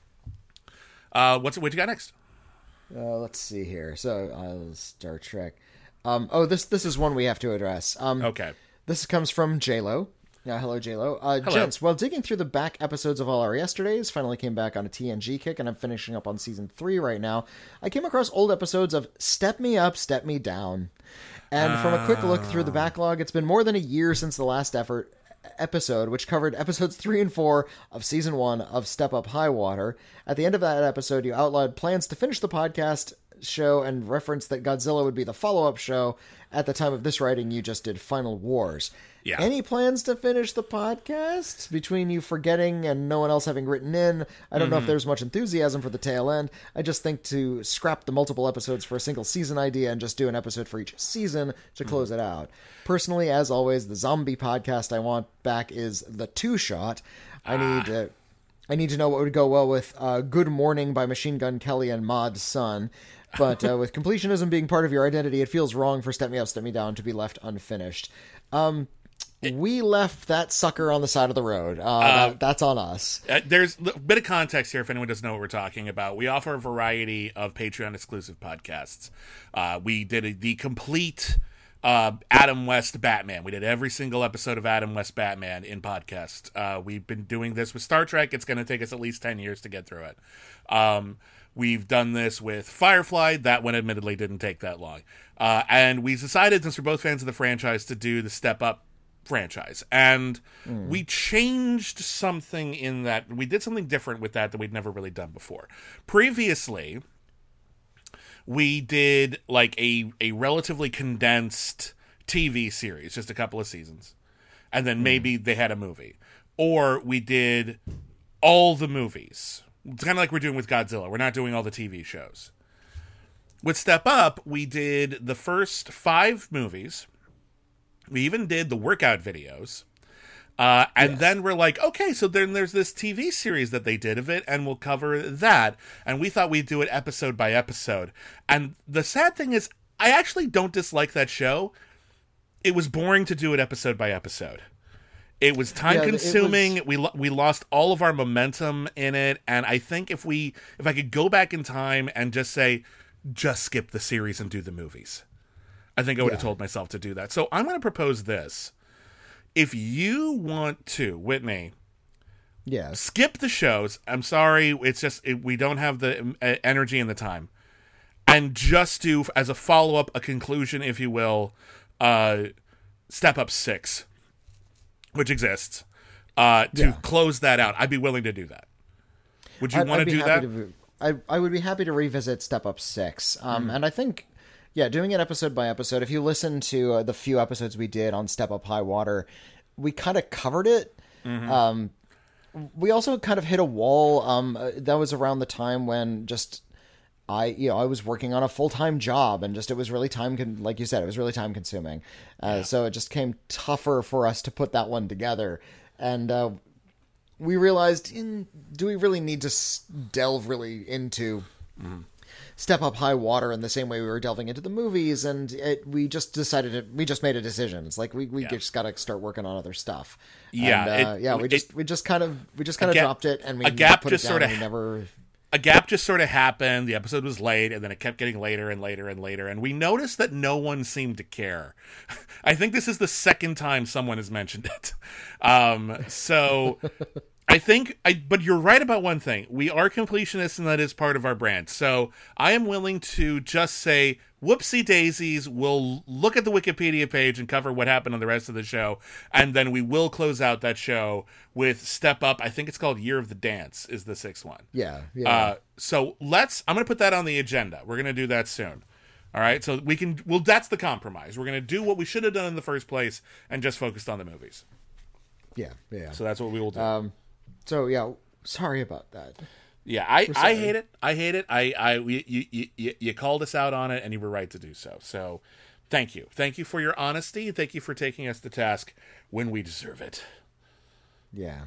Uh, what's what you got next? Uh, let's see here. So, uh, Star Trek. Um, oh, this this is one we have to address. Um, Okay. This comes from J-Lo. Yeah, hello, J-Lo. Uh, Hello. Gents, while digging through the back episodes of All Our Yesterdays, finally came back on a T N G kick, and I'm finishing up on season three right now, I came across old episodes of Step Me Up, Step Me Down. And from a quick look through the backlog, it's been more than a year since the last effort episode, which covered episodes three and four of season one of Step Up High Water. At the end of that episode, you outlawed plans to finish the podcast show and referenced that Godzilla would be the follow-up show. At the time of this writing, you just did Final Wars. Yeah. Any plans to finish the podcast? Between you forgetting and no one else having written in, I don't know if there's much enthusiasm for the tail end. I just think to scrap the multiple episodes for a single season idea and just do an episode for each season to close it out. Personally, as always, the zombie podcast I want back is The Two Shot. I need uh, I need to know what would go well with uh, Good Morning by Machine Gun Kelly and Maud's son. But uh, with completionism being part of your identity, it feels wrong for Step Me Up, Step Me Down to be left unfinished. Um, we left that sucker on the side of the road. Uh, that, that's on us. Uh, there's a bit of context here if anyone doesn't know what we're talking about. We offer a variety of Patreon exclusive podcasts. Uh, we did a, the complete uh, Adam West Batman. We did every single episode of Adam West Batman in podcast. Uh, we've been doing this with Star Trek. It's going to take us at least ten years to get through it. Um, we've done this with Firefly. That one admittedly didn't take that long. Uh, and we decided, since we're both fans of the franchise, to do the Step Up franchise, and mm. we changed something in that we did something different with that that we'd never really done before. Previously, we did like a a relatively condensed T V series, just a couple of seasons, and then maybe mm. they had a movie, or we did all the movies. It's kind of like we're doing with Godzilla. We're not doing all the T V shows. with Step Up, we did the first five movies. We even did the workout videos. Uh, and yes. then we're like, okay, so then there's this T V series that they did of it, and we'll cover that. And we thought we'd do it episode by episode. And the sad thing is, I actually don't dislike that show. It was boring to do it episode by episode. It was time yeah, consuming. Was... We lo- we lost all of our momentum in it. And I think if we if I could go back in time and just say, just skip the series and do the movies, I think I would yeah. have told myself to do that. So I'm going to propose this. If you want to, Whitney, yeah, skip the shows. I'm sorry, it's just it, we don't have the uh, energy and the time, and just do as a follow up, a conclusion, if you will, uh, Step Up Six, which exists, uh, to yeah. close that out. I'd be willing to do that. Would you want to do that? To, I I would be happy to revisit Step Up Six, um, mm. and I think. Yeah, doing it episode by episode. If you listen to uh, the few episodes we did on Step Up High Water, we kind of covered it. Mm-hmm. Um, we also kind of hit a wall. Um, uh, that was around the time when just I, you know, I was working on a full time job, and just it was really time, con- like you said, it was really time consuming. Uh, yeah. So it just came tougher for us to put that one together, and uh, we realized, in, do we really need to s- delve really into? Mm-hmm. Step Up High Water in the same way we were delving into the movies, and it, we just decided it, we just made a decision. It's like we, we yeah. just got to start working on other stuff. Yeah, and, uh, it, yeah. We it, just we just kind of we just kind of gap, dropped it, and we a gap put just it down sort of and we never. A gap just sort of happened. The episode was late, and then it kept getting later and later and later. And we noticed that no one seemed to care. I think this is the second time someone has mentioned it. Um, so. I think, I, but you're right about one thing. We are completionists, and that is part of our brand. So I am willing to just say, whoopsie daisies, we'll look at the Wikipedia page and cover what happened on the rest of the show, and then we will close out that show with Step Up. I think it's called Year of the Dance is the sixth one. Yeah, yeah. Uh, so let's, I'm going to put that on the agenda. We're going to do that soon. All right, so we can, well, that's the compromise. We're going to do what we should have done in the first place and just focused on the movies. Yeah, yeah. So that's what we will do. Um, So yeah, sorry about that. Yeah, I, I hate it. I hate it. I I you, you you you called us out on it, and you were right to do so. So, thank you, thank you for your honesty. Thank you for taking us to task when we deserve it. Yeah.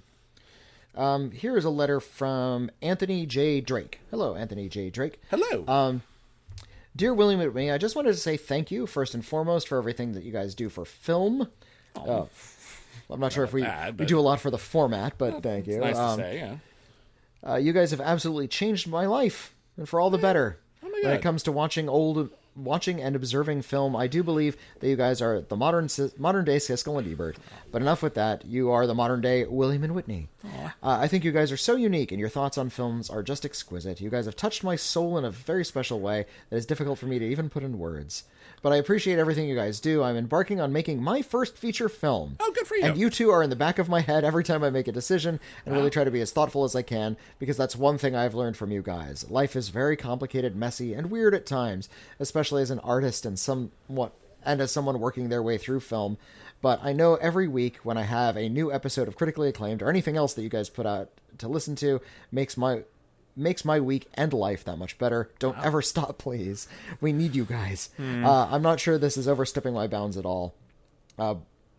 Um. Here is a letter from Anthony J. Drake. Hello, Anthony J. Drake. Hello. Um. Dear William and me, I just wanted to say thank you first and foremost for everything that you guys do for film. Oh. Uh, I'm not sure if we, bad, we do a lot for the format, but well, thank you. Nice um, to say, yeah. Uh, you guys have absolutely changed my life, and for all the better. Oh my God. When it comes to watching old, watching and observing film, I do believe that you guys are the modern modern day Siskel and Ebert. But enough with that. You are the modern day William and Whitney. Uh, I think you guys are so unique, and your thoughts on films are just exquisite. You guys have touched my soul in a very special way that is difficult for me to even put in words. But I appreciate everything you guys do. I'm embarking on making my first feature film. Oh, good for you. And you two are in the back of my head every time I make a decision, and wow. really try to be as thoughtful as I can, because that's one thing I've learned from you guys. Life is very complicated, messy, and weird at times, especially as an artist and somewhat and as someone working their way through film. But I know every week when I have a new episode of Critically Acclaimed or anything else that you guys put out to listen to makes my makes my week and life that much better. Don't wow. ever stop, please. We need you guys. Mm. Uh, I'm not sure this is overstepping my bounds at all. Uh,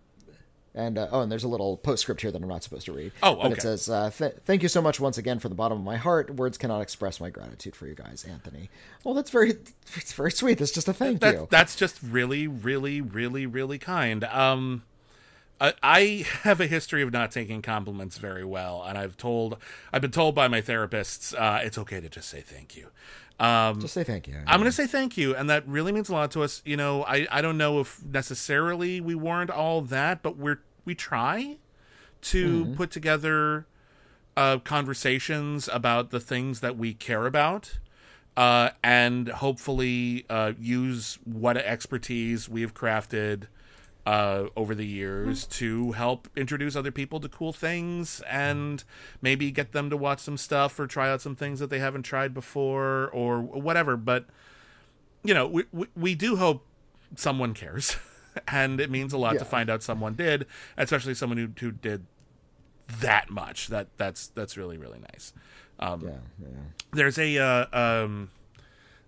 and uh, oh, and there's a little postscript here that I'm not supposed to read. Oh, okay. But it says, uh, th- thank you so much once again from the bottom of my heart. Words cannot express my gratitude for you guys, Anthony. Well, that's very, it's very sweet. That's just a thank that, you. That's just really, really, really, really kind. Um, I, I have a history of not taking compliments very well, and I've told, I've been told by my therapists, uh, it's okay to just say thank you. Um, just say thank you. I'm going to say thank you, and that really means a lot to us. You know, I, I don't know if necessarily we weren't all that, but we're we try to mm-hmm. put together uh, conversations about the things that we care about, uh, and hopefully uh, use what expertise we've crafted uh, over the years mm-hmm. to help introduce other people to cool things, and maybe get them to watch some stuff or try out some things that they haven't tried before or whatever. But, you know, we, we, we do hope someone cares. And it means a lot yeah. to find out someone did, especially someone who, who did that much. That that's that's really really nice. Um, yeah, yeah. There's a uh, um,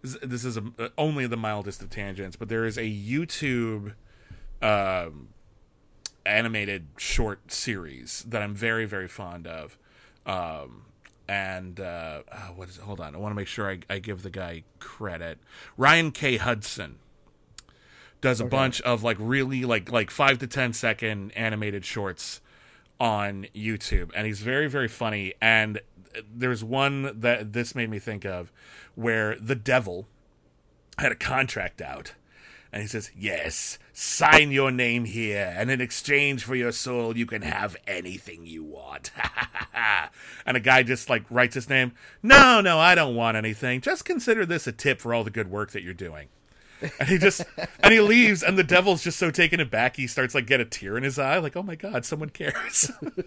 this is a, only the mildest of tangents, but there is a YouTube um, animated short series that I'm very, very fond of. Um, and uh, oh, what is it? Hold on. I want to make sure I, I give the guy credit. Ryan K. Hudson does a okay. bunch of like really like like five to ten second animated shorts on YouTube, and he's very, very funny. And there's one that this made me think of where the devil had a contract out, and he says, "Yes, sign your name here, and in exchange for your soul, you can have anything you want." And a guy just like writes his name. No, no, I don't want anything. Just consider this a tip for all the good work that you're doing. And he just and he leaves, and the devil's just so taken aback he starts like get a tear in his eye, like, oh my god, someone cares.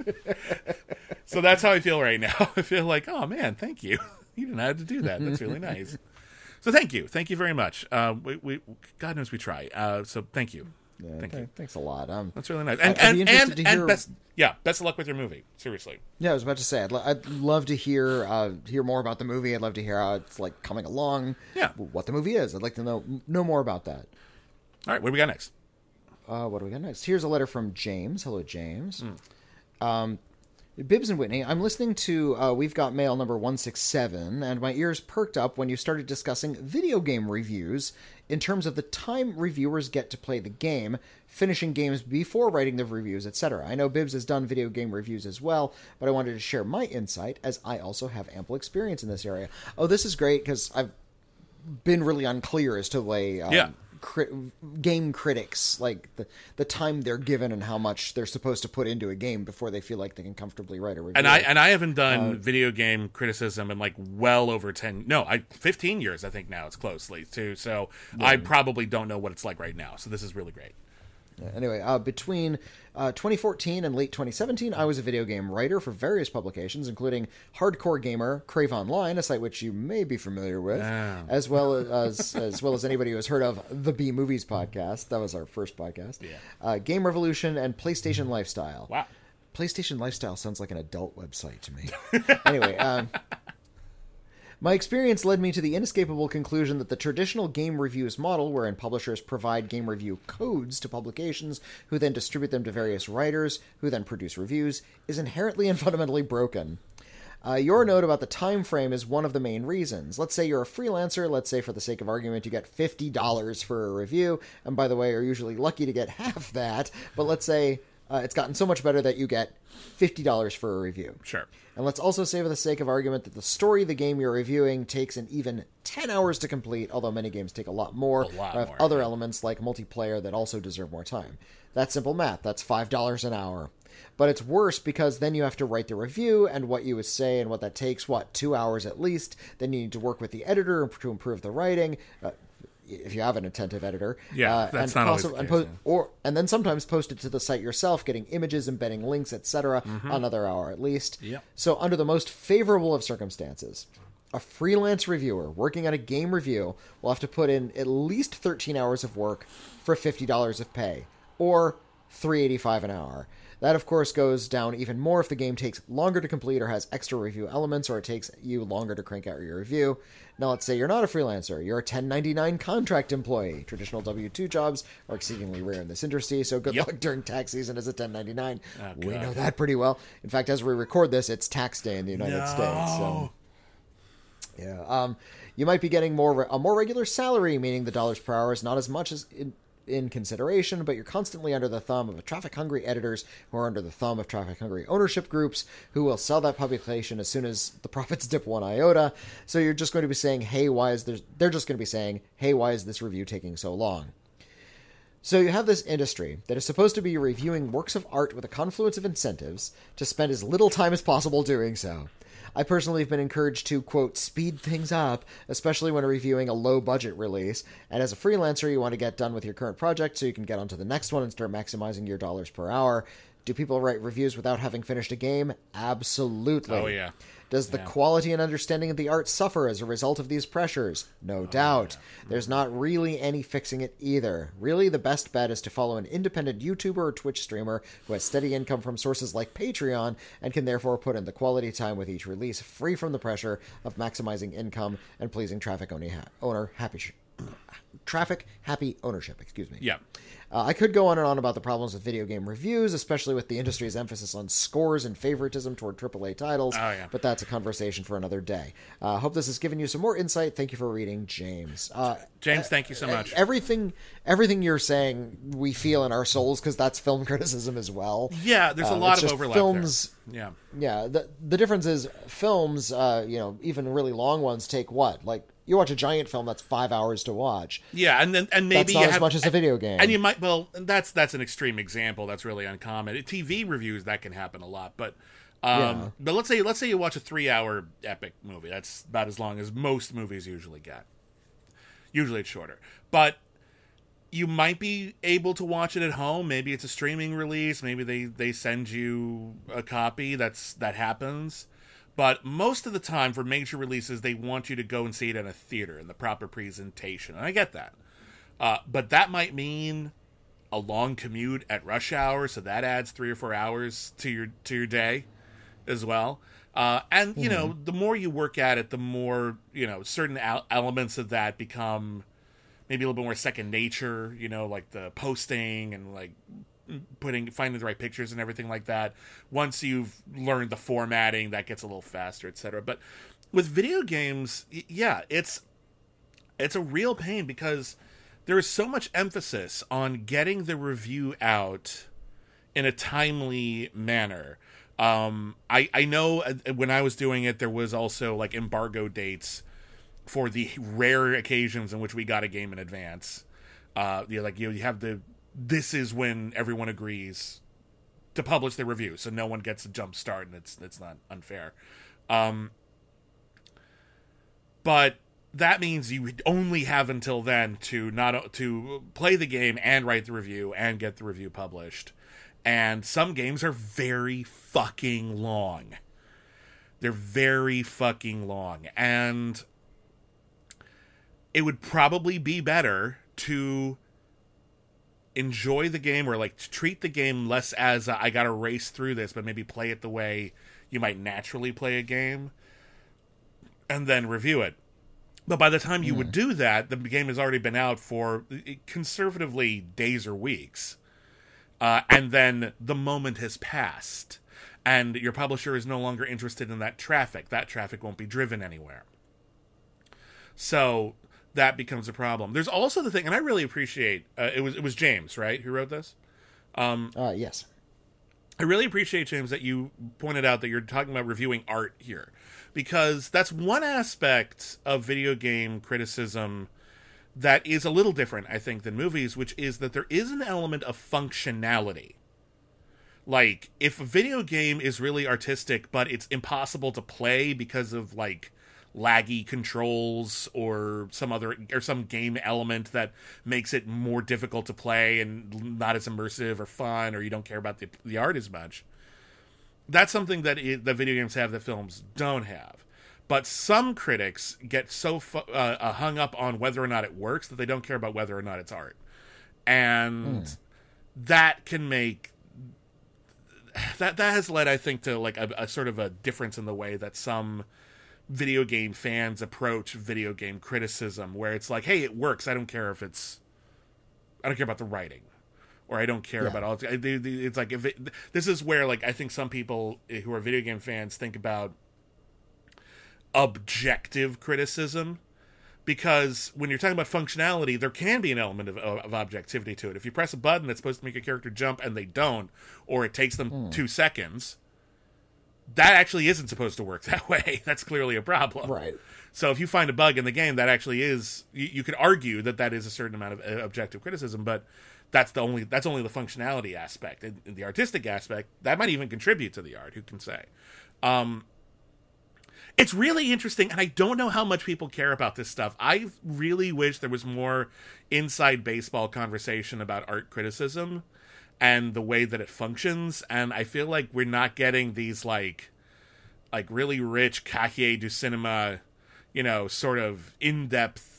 So that's how I feel right now. I feel like, oh man, thank you. You didn't have to do that. That's really nice. So thank you, thank you very much. Uh, we, we God knows we try. Uh, so thank you. Yeah, thank th- you. Thanks a lot. Um, That's really nice. And I'd and be interested and, to and hear... best yeah, best of luck with your movie. Seriously. Yeah, I was about to say I'd, lo- I'd love to hear uh, hear more about the movie. I'd love to hear how it's like coming along. Yeah. What the movie is. I'd like to know know more about that. All right, what do we got next? Uh, what do we got next? Here's a letter from James. Hello, James. Mm. Um, Bibbs and Whitney, I'm listening to uh, We've Got Mail number one sixty-seven, and my ears perked up when you started discussing video game reviews in terms of the time reviewers get to play the game, finishing games before writing the reviews, et cetera. I know Bibbs has done video game reviews as well, but I wanted to share my insight as I also have ample experience in this area. Oh, this is great because I've been really unclear as to the way... Um, yeah. Crit- game critics, like the the time they're given and how much they're supposed to put into a game before they feel like they can comfortably write a review. And I and I haven't done uh, video game criticism in like well over ten, no, I fifteen years I think now it's closely too. So yeah. I probably don't know what it's like right now. So this is really great. Yeah, anyway, uh, between uh, twenty fourteen and late twenty seventeen, I was a video game writer for various publications, including Hardcore Gamer, Crave Online, a site which you may be familiar with, oh. as well as as well as anybody who has heard of the B Movies podcast. That was our first podcast. Yeah. Uh, Game Revolution and PlayStation Lifestyle. Wow. PlayStation Lifestyle sounds like an adult website to me. Anyway, um, my experience led me to the inescapable conclusion that the traditional game reviews model, wherein publishers provide game review codes to publications who then distribute them to various writers who then produce reviews, is inherently and fundamentally broken. Uh, your note about the time frame is one of the main reasons. Let's say you're a freelancer. Let's say, for the sake of argument, you get fifty dollars for a review. And by the way, you're usually lucky to get half that. But let's say uh, it's gotten so much better that you get fifty dollars for a review. Sure. And let's also say, for the sake of argument, that the story of the game you're reviewing takes an even ten hours to complete, although many games take a lot more, a lot or have more, other yeah. elements like multiplayer that also deserve more time. That's simple math. That's five dollars an hour. But it's worse because then you have to write the review and what you would say, and what that takes, what, two hours at least. Then you need to work with the editor to improve the writing. Uh, if you have an attentive editor. Yeah, uh, that's and not also, always the and case, po- yeah. or and then sometimes post it to the site yourself, getting images, embedding links, et cetera. Mm-hmm. Another hour at least. Yep. So under the most favorable of circumstances, a freelance reviewer working on a game review will have to put in at least thirteen hours of work for fifty dollars of pay, or three dollars and eighty-five cents an hour. That, of course, goes down even more if the game takes longer to complete or has extra review elements, or it takes you longer to crank out your review. Now, let's say you're not a freelancer. You're a ten ninety-nine contract employee. Traditional W two jobs are exceedingly rare in this industry, so good Yep. luck during tax season as a ten ninety-nine. Oh, we God. know that pretty well. In fact, as we record this, it's tax day in the United No. States. So. Yeah. Um, you might be getting more a more regular salary, meaning the dollars per hour is not as much as in, in consideration, but you're constantly under the thumb of traffic-hungry editors who are under the thumb of traffic-hungry ownership groups who will sell that publication as soon as the profits dip one iota. So you're just going to be saying, hey, why is there... They're just going to be saying, hey, why is this review taking so long? So you have this industry that is supposed to be reviewing works of art with a confluence of incentives to spend as little time as possible doing so. I personally have been encouraged to, quote, speed things up, especially when reviewing a low-budget release. And as a freelancer, you want to get done with your current project so you can get on to the next one and start maximizing your dollars per hour. Do people write reviews without having finished a game? Absolutely. Oh, yeah. Does the Yeah. quality and understanding of the art suffer as a result of these pressures? No Oh, doubt. yeah. There's not really any fixing it either. Really, the best bet is to follow an independent YouTuber or Twitch streamer who has steady income from sources like Patreon and can therefore put in the quality time with each release, free from the pressure of maximizing income and pleasing traffic owner happy sh- traffic happy ownership. Excuse me. Yeah. Uh, I could go on and on about the problems with video game reviews, especially with the industry's emphasis on scores and favoritism toward triple A titles, Oh, yeah. but that's a conversation for another day. I uh, hope this has given you some more insight. Thank you for reading, James. Uh, James, thank you so much. Everything everything you're saying, we feel in our souls, because that's film criticism as well. Yeah, there's a Uh, lot it's of just overlap films, there. Yeah. Yeah, the, the difference is films, uh, you know, even really long ones take what? Like, you watch a giant film that's five hours to watch. Yeah, and then and maybe That's not you as have, much as a video game. And you might well that's that's an extreme example. That's really uncommon. T V reviews that can happen a lot, but um, Yeah. but let's say let's say you watch a three hour epic movie. That's about as long as most movies usually get. Usually it's shorter, but you might be able to watch it at home. Maybe it's a streaming release. Maybe they they send you a copy. That's that happens. But most of the time, for major releases, they want you to go and see it in a theater in the proper presentation. And I get that. Uh, but that might mean a long commute at rush hour, so that adds three or four hours to your to your day as well. Uh, and, you know, the more you work at it, the more, you know, certain al- elements of that become maybe a little bit more second nature, you know, like the posting and, like, putting finding the right pictures and everything like that. Once you've learned the formatting, that gets a little faster, etc. But with video games, y- yeah, it's it's a real pain because there is so much emphasis on getting the review out in a timely manner. Um, I I know when I was doing it, there was also like embargo dates for the rare occasions in which we got a game in advance. Uh, you know, like you, you have the this is when everyone agrees to publish the review, so no one gets a jump start, and it's it's not unfair. Um, but that means you only have until then to not to play the game and write the review and get the review published. And some games are very fucking long. They're very fucking long, and it would probably be better to enjoy the game or like treat the game less as uh, I gotta race through this, but maybe play it the way you might naturally play a game and then review it. But by the time you mm. would do that, the game has already been out for conservatively days or weeks. Uh, and then the moment has passed and your publisher is no longer interested in that traffic. That traffic won't be driven anywhere. So that becomes a problem. There's also the thing, and I really appreciate, uh, it was it was James, right, who wrote this? Um, uh, yes. I really appreciate, James, that you pointed out that you're talking about reviewing art here. Because that's one aspect of video game criticism that is a little different, I think, than movies, which is that there is an element of functionality. Like, if a video game is really artistic, but it's impossible to play because of, like, laggy controls or some other or some game element that makes it more difficult to play and not as immersive or fun, or you don't care about the the art as much. That's something that it, that video games have that films don't have. But some critics get so fu- uh, hung up on whether or not it works that they don't care about whether or not it's art, and mm. that can make that that has led, I think, to like a, a sort of a difference in the way that some video game fans approach video game criticism, where it's like, hey, it works, I don't care if it's I don't care about the writing, or I don't care yeah. about all it's like if it, this is where like I think some people who are video game fans think about objective criticism, because when you're talking about functionality, there can be an element of, of objectivity to it. If you press a button that's supposed to make a character jump and they don't, or it takes them mm. two seconds, that actually isn't supposed to work that way. That's clearly a problem. Right. So if you find a bug in the game, that actually is, you, you could argue that that is a certain amount of uh, objective criticism, but that's the only, that's only the functionality aspect. In, in the artistic aspect, that might even contribute to the art, who can say. Um, it's really interesting, and I don't know how much people care about this stuff. I really wish there was more inside baseball conversation about art criticism and the way that it functions, and I feel like we're not getting these, like, like really rich cahiers du cinema, you know, sort of in-depth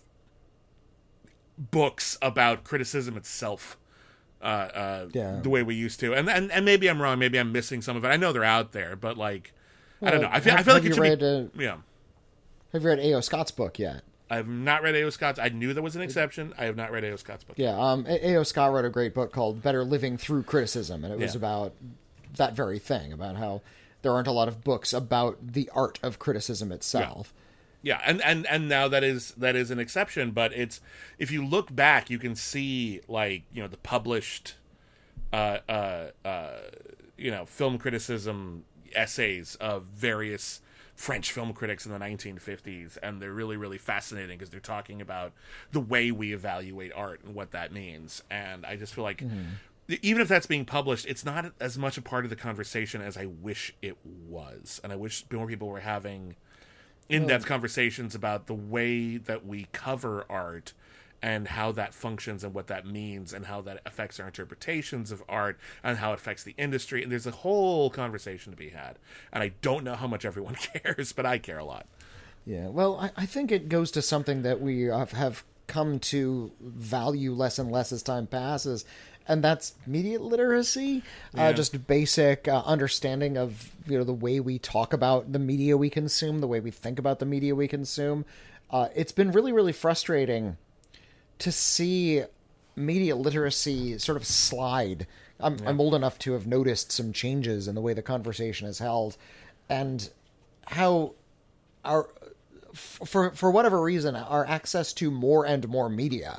books about criticism itself. Uh, uh, Yeah. the way we used to, and, and and maybe I'm wrong. Maybe I'm missing some of it. I know they're out there, but like, I don't know. I feel, have, I feel like have it you should read, be. uh, Yeah, have you read A O. Scott's book yet? I've not read A O. Scott's. I knew there was an exception. I have not read A O. Scott's book. Yeah, um, A O. Scott wrote a great book called Better Living Through Criticism, and it was Yeah. about that very thing, about how there aren't a lot of books about the art of criticism itself. Yeah, and, and, and now that is that is an exception, but it's if you look back, you can see like you know the published, uh, uh, uh, you know, film criticism essays of various French film critics in the nineteen fifties, and they're really really fascinating because they're talking about the way we evaluate art and what that means. And I just feel like mm-hmm. even if that's being published, it's not as much a part of the conversation as I wish it was, and I wish more people were having in-depth conversations about the way that we cover art and how that functions and what that means and how that affects our interpretations of art and how it affects the industry. And there's a whole conversation to be had. And I don't know how much everyone cares, but I care a lot. Yeah, well, I, I think it goes to something that we have, have come to value less and less as time passes, and that's media literacy, yeah. uh, just basic uh, understanding of you know the way we talk about the media we consume, the way we think about the media we consume. Uh, it's been really, really frustrating to see media literacy sort of slide. I'm, yeah. I'm old enough to have noticed some changes in the way the conversation is held, and how our for for whatever reason our access to more and more media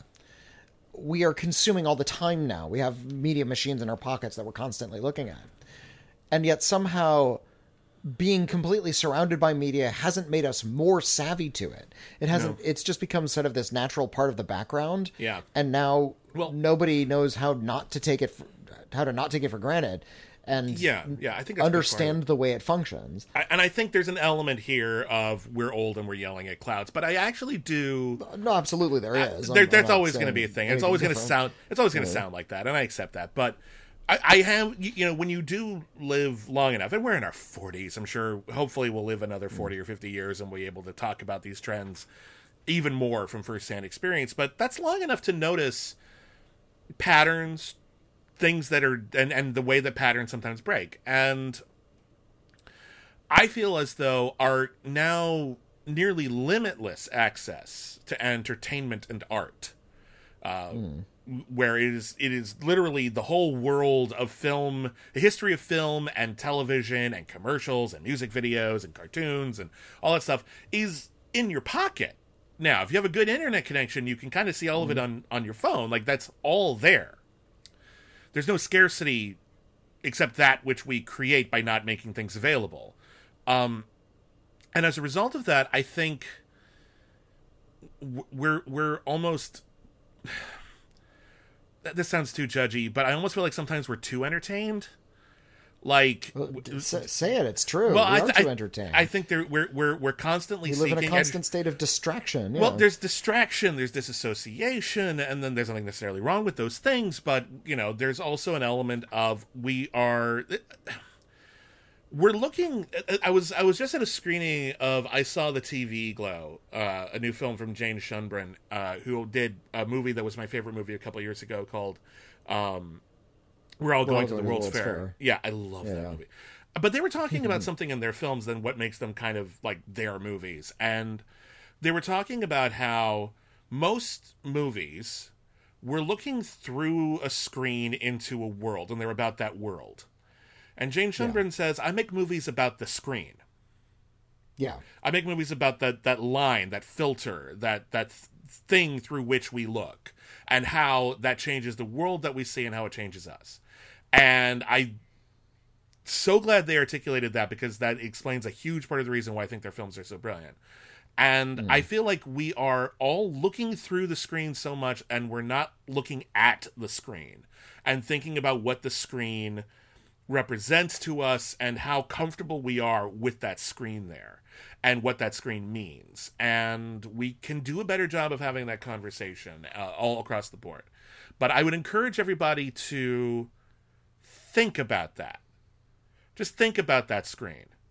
we are consuming all the time now. We have media machines in our pockets that we're constantly looking at. And yet somehow being completely surrounded by media hasn't made us more savvy to it. It hasn't, no. It's just become sort of this natural part of the background. Yeah. And now well, nobody knows how not to take it, for, how to not take it for granted. And yeah, yeah, I think that's understand the way it functions. I, and I think there's an element here of we're old and we're yelling at clouds, but I actually do. No, absolutely, there is. I, there, that's always going to be a thing. It's always going to sound. It's always going to yeah. sound like that, and I accept that. But I, I have, you know, when you do live long enough, and we're in our forties, I'm sure. Hopefully, we'll live another forty or fifty years, and we'll be able to talk about these trends even more from firsthand experience. But that's long enough to notice patterns. Things that are and, and the way that patterns sometimes break, and I feel as though our now nearly limitless access to entertainment and art, uh, mm. where it is it is literally the whole world of film, the history of film and television and commercials and music videos and cartoons and all that stuff is in your pocket now. If you have a good internet connection, you can kind of see all mm. of it on on your phone. Like that's all there. There's no scarcity except that which we create by not making things available. Um, and as a result of that, I think we're we're almost... This sounds too judgy, but I almost feel like sometimes we're too entertained. Like, well, say it. It's true. Well, we I are th- too I, entertained. I think there, we're we're we're constantly. We live seeking in a constant enter- state of distraction. Yeah. Well, there's distraction, there's disassociation, and then there's nothing necessarily wrong with those things. But you know, there's also an element of we are. We're looking. I was I was just at a screening of I Saw the T V Glow, uh, a new film from Jane Schunbrun, uh, who did a movie that was my favorite movie a couple of years ago called. Um, We're all going, going to the World's, World's Fair. Fair. Yeah, I love yeah. that movie. But they were talking about something in their films than what makes them kind of like their movies. And they were talking about how most movies were looking through a screen into a world, and they're about that world. And Jane Schunbrun yeah. says, I make movies about the screen. Yeah. I make movies about that, that line, that filter, that, that th- thing through which we look, and how that changes the world that we see and how it changes us. And I so glad they articulated that, because that explains a huge part of the reason why I think their films are so brilliant. And mm. I feel like we are all looking through the screen so much, and we're not looking at the screen and thinking about what the screen represents to us and how comfortable we are with that screen there and what that screen means. And we can do a better job of having that conversation uh, all across the board. But I would encourage everybody to think about that. Just think about that screen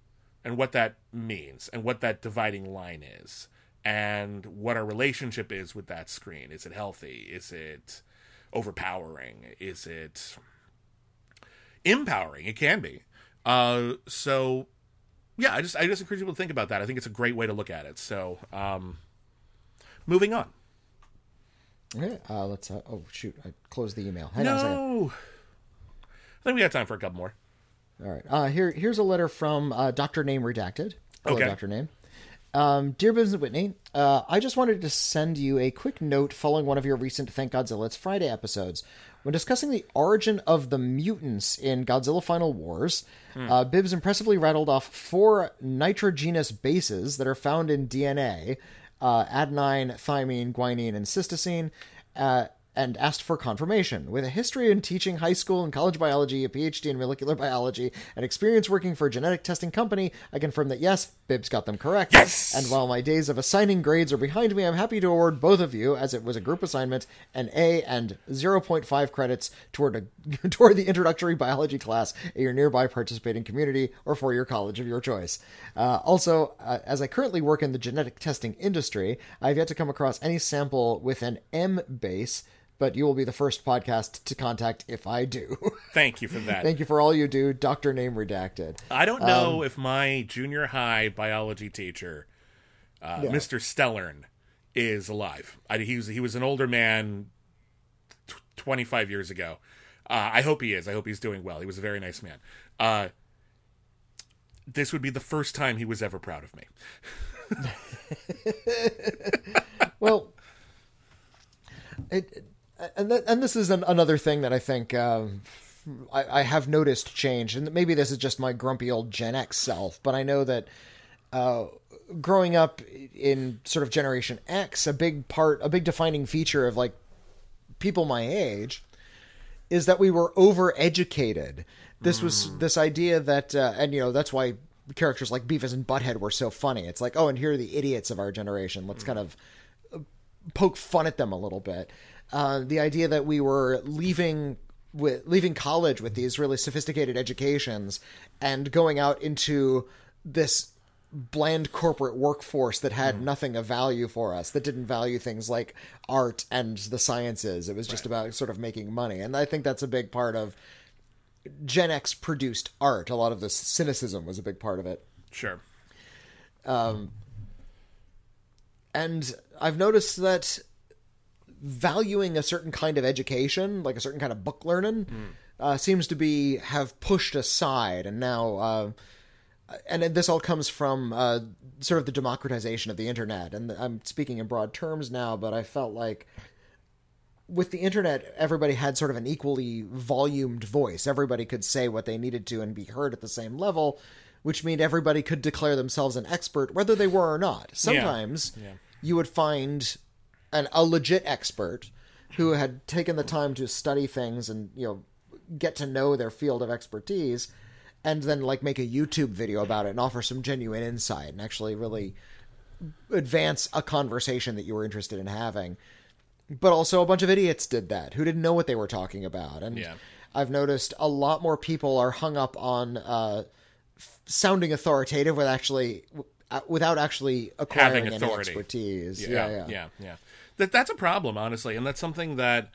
and what that means and what that dividing line is and what our relationship is with that screen. Is it healthy? Is it overpowering? Is it empowering? It can be. Uh, so yeah, I just I just encourage people to think about that. I think it's a great way to look at it. So um, moving on. Okay, uh, let's. Uh, oh shoot! I closed the email. Hang on a second. No, I think we got time for a couple more. All right. Uh, here, here's a letter from uh, Doctor Name Redacted. Hello, Okay. Doctor Name. Um, Dear Bibbs and Whitney, uh, I just wanted to send you a quick note following one of your recent Thank Godzilla It's Friday episodes. When discussing the origin of the mutants in Godzilla Final Wars, hmm. uh, Bibbs impressively rattled off four nitrogenous bases that are found in D N A, uh, adenine, thymine, guanine, and cytosine, uh, and asked for confirmation. With a history in teaching high school and college biology, a P H D in molecular biology, and experience working for a genetic testing company, I confirm that yes, Bibbs got them correct. Yes! And while my days of assigning grades are behind me, I'm happy to award both of you, as it was a group assignment, an A and zero point five credits toward a, toward the introductory biology class at your nearby participating community or for your college of your choice. Uh, also, uh, as I currently work in the genetic testing industry, I have yet to come across any sample with an M base, but you will be the first podcast to contact if I do. Thank you for that. Thank you for all you do, Doctor Name Redacted. I don't know Um, if my junior high biology teacher, uh, Yeah. Mister Stellern, is alive. I, he was he was an older man, t- twenty-five years ago. Uh, I hope he is. I hope he's doing well. He was a very nice man. Uh, this would be the first time he was ever proud of me. Well, it, and th- and this is an, another thing that I think um, I, I have noticed change, and maybe this is just my grumpy old Gen X self, but I know that uh, growing up in sort of Generation X, a big part, a big defining feature of like people my age is that we were overeducated. This was mm. this idea that, uh, and you know, that's why characters like Beavis and Butthead were so funny. It's like, oh, and here are the idiots of our generation. Let's mm. kind of poke fun at them a little bit. Uh, the idea that we were leaving with leaving college with these really sophisticated educations and going out into this bland corporate workforce that had mm. nothing of value for us, that didn't value things like art and the sciences. It was just right. about sort of making money. And I think that's a big part of Gen X produced art. A lot of this cynicism was a big part of it. Sure. Um, and I've noticed that valuing a certain kind of education, like a certain kind of book learning, mm. uh, seems to be have pushed aside. And now, uh, and this all comes from uh, sort of the democratization of the internet. And I'm speaking in broad terms now, but I felt like with the internet, everybody had sort of an equally volumed voice. Everybody could say what they needed to and be heard at the same level, which meant everybody could declare themselves an expert, whether they were or not. Sometimes yeah. Yeah. you would find an, a legit expert who had taken the time to study things and, you know, get to know their field of expertise, and then like make a YouTube video about it and offer some genuine insight and actually really advance a conversation that you were interested in having. But also a bunch of idiots did that who didn't know what they were talking about. And yeah. I've noticed a lot more people are hung up on uh, f- sounding authoritative with actually uh, without actually acquiring any expertise. Yeah, yeah, yeah, yeah. yeah. yeah. That that's a problem, honestly, and that's something that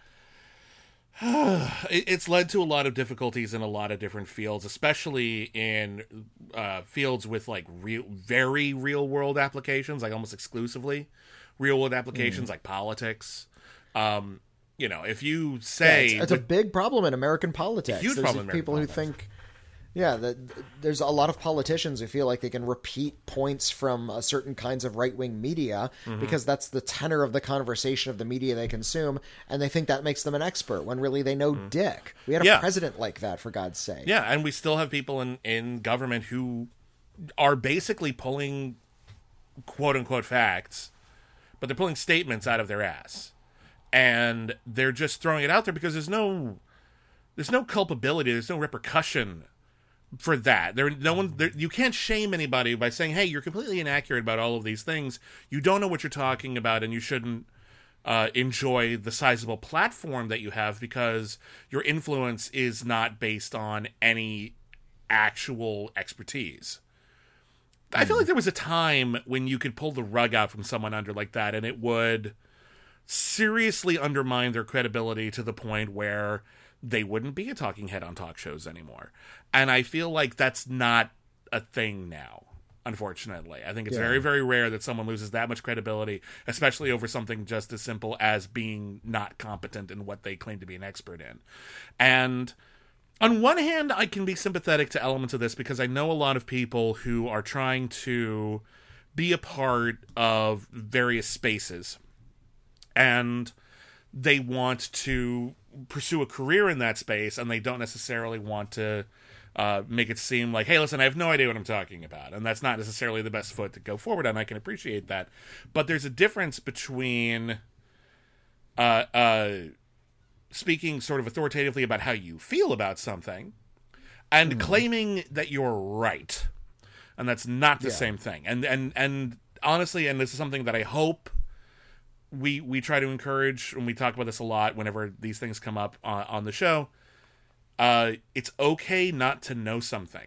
it's led to a lot of difficulties in a lot of different fields, especially in uh, fields with like real, very real world applications, like almost exclusively real world applications, mm. like politics. Um, you know, if you say yeah, it's, it's a big problem in American politics. A huge There's problem in people American who politics. think, yeah, that there's a lot of politicians who feel like they can repeat points from uh, certain kinds of right wing media mm-hmm. because that's the tenor of the conversation of the media they consume, and they think that makes them an expert when really they know mm-hmm. dick. We had a yeah. president like that, for God's sake. Yeah, and we still have people in in government who are basically pulling quote unquote facts, but they're pulling statements out of their ass. And they're just throwing it out there because there's no, there's no culpability, there's no repercussion for that. There, no one, there, you can't shame anybody by saying, "Hey, you're completely inaccurate about all of these things. You don't know what you're talking about, and you shouldn't uh, enjoy the sizable platform that you have because your influence is not based on any actual expertise." I feel like there was a time when you could pull the rug out from someone under like that, and it would seriously undermine their credibility to the point where they wouldn't be a talking head on talk shows anymore. And I feel like that's not a thing now, unfortunately. I think it's yeah. very, very rare that someone loses that much credibility, especially over something just as simple as being not competent in what they claim to be an expert in. And on one hand, I can be sympathetic to elements of this because I know a lot of people who are trying to be a part of various spaces, and they want to pursue a career in that space, and they don't necessarily want to uh, make it seem like, hey, listen, I have no idea what I'm talking about. And that's not necessarily the best foot to go forward on. I can appreciate that. But there's a difference between uh, uh, speaking sort of authoritatively about how you feel about something and mm. claiming that you're right. And that's not the yeah. same thing. And, and, and honestly, and this is something that I hope we we try to encourage, and we talk about this a lot whenever these things come up on, on the show, uh, it's okay not to know something.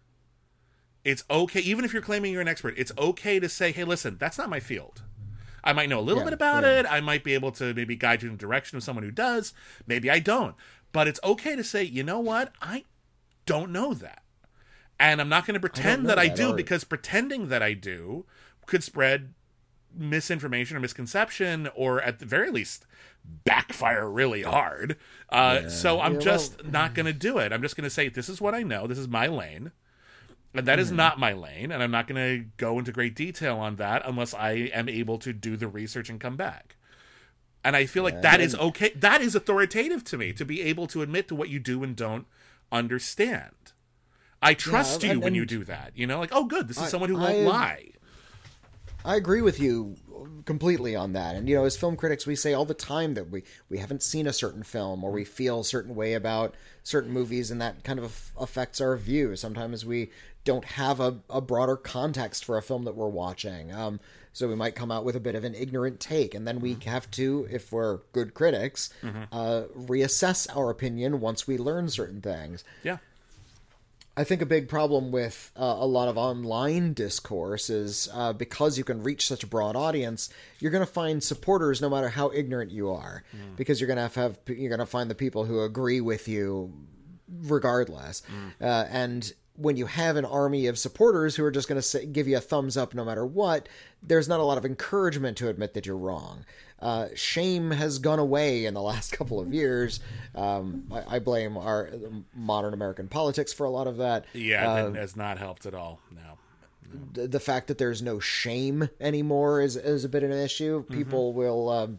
It's okay, even if you're claiming you're an expert, it's okay to say, hey, listen, that's not my field. I might know a little yeah, bit about yeah. it. I might be able to maybe guide you in the direction of someone who does. Maybe I don't. But it's okay to say, you know what? I don't know that. And I'm not going to pretend I that, that I do, or... because pretending that I do could spread misinformation or misconception, or at the very least backfire really hard. Uh, yeah. So I'm yeah, just well... not going to do it. I'm just going to say, this is what I know. This is my lane. And that mm. is not my lane. And I'm not going to go into great detail on that unless I am able to do the research and come back. And I feel like yeah, that and... is okay. That is authoritative to me, to be able to admit to what you do and don't understand. I trust yeah, you and, when and... you do that. You know, like, oh, good. This is I, someone who won't I... lie. I agree with you completely on that. And, you know, as film critics, we say all the time that we, we haven't seen a certain film, or we feel a certain way about certain movies, and that kind of affects our view. Sometimes we don't have a, a broader context for a film that we're watching. Um, so we might come out with a bit of an ignorant take, and then we have to, if we're good critics, mm-hmm. uh, reassess our opinion once we learn certain things. Yeah. I think a big problem with uh, a lot of online discourse is uh, because you can reach such a broad audience, you're going to find supporters no matter how ignorant you are, mm. because you're going to have, have you're going to find the people who agree with you regardless. Mm. Uh, and when you have an army of supporters who are just going to give you a thumbs up no matter what, there's not a lot of encouragement to admit that you're wrong. Uh, shame has gone away in the last couple of years. Um, I, I blame our modern American politics for a lot of that. Yeah, uh, that has not helped at all. No. no. The, the fact that there's no shame anymore is is a bit of an issue. People mm-hmm. will. Um,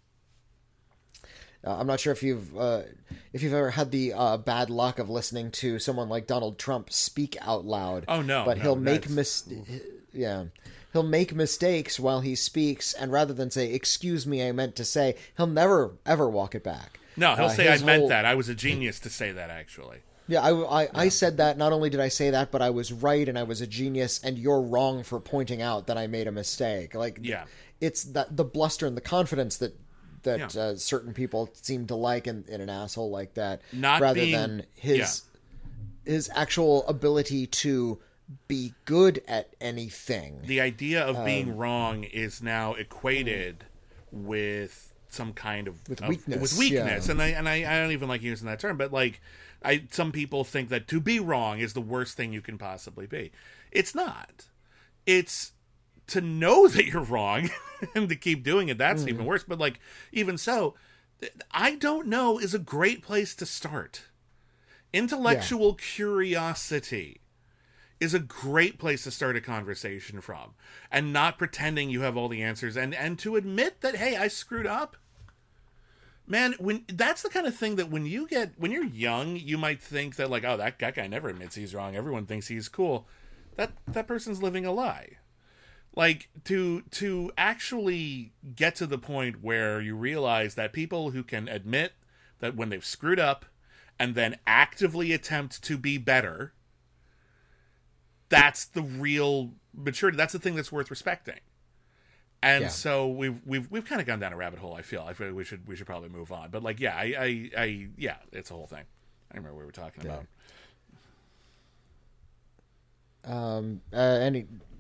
uh, I'm not sure if you've uh, if you've ever had the uh, bad luck of listening to someone like Donald Trump speak out loud. Oh no! But no, he'll make mis- yeah. He'll make mistakes while he speaks, and rather than say, excuse me, I meant to say, he'll never, ever walk it back. No, he'll uh, say, I meant whole... that. I was a genius to say that, actually. Yeah, I, I, yeah. I said that. Not only did I say that, but I was right, and I was a genius, and you're wrong for pointing out that I made a mistake. Like, yeah. It's that the bluster and the confidence that that yeah. uh, certain people seem to like in, in an asshole like that, Not rather being... than his yeah. his actual ability to be good at anything. The idea of um, being wrong is now equated with some kind of with of, weakness. With weakness, yeah. and I and I, I don't even like using that term, but like, I some people think that to be wrong is the worst thing you can possibly be. It's not. It's to know that you're wrong and to keep doing it. That's mm. even worse. But like, even so, I don't know is a great place to start. Intellectual yeah. curiosity is a great place to start a conversation from, and not pretending you have all the answers, and, and to admit that, hey, I screwed up. Man, when that's the kind of thing that when you get, when you're young, you might think that like, oh, that, that guy never admits he's wrong. Everyone thinks he's cool. That, that person's living a lie. Like to, to actually get to the point where you realize that people who can admit that when they've screwed up and then actively attempt to be better, that's the real maturity. That's the thing that's worth respecting. And yeah. so we've we've we've kind of gone down a rabbit hole. I feel. I feel we should we should probably move on. But like, yeah, I I, I yeah, it's a whole thing. I remember what we were talking yeah. about. Um. Uh, any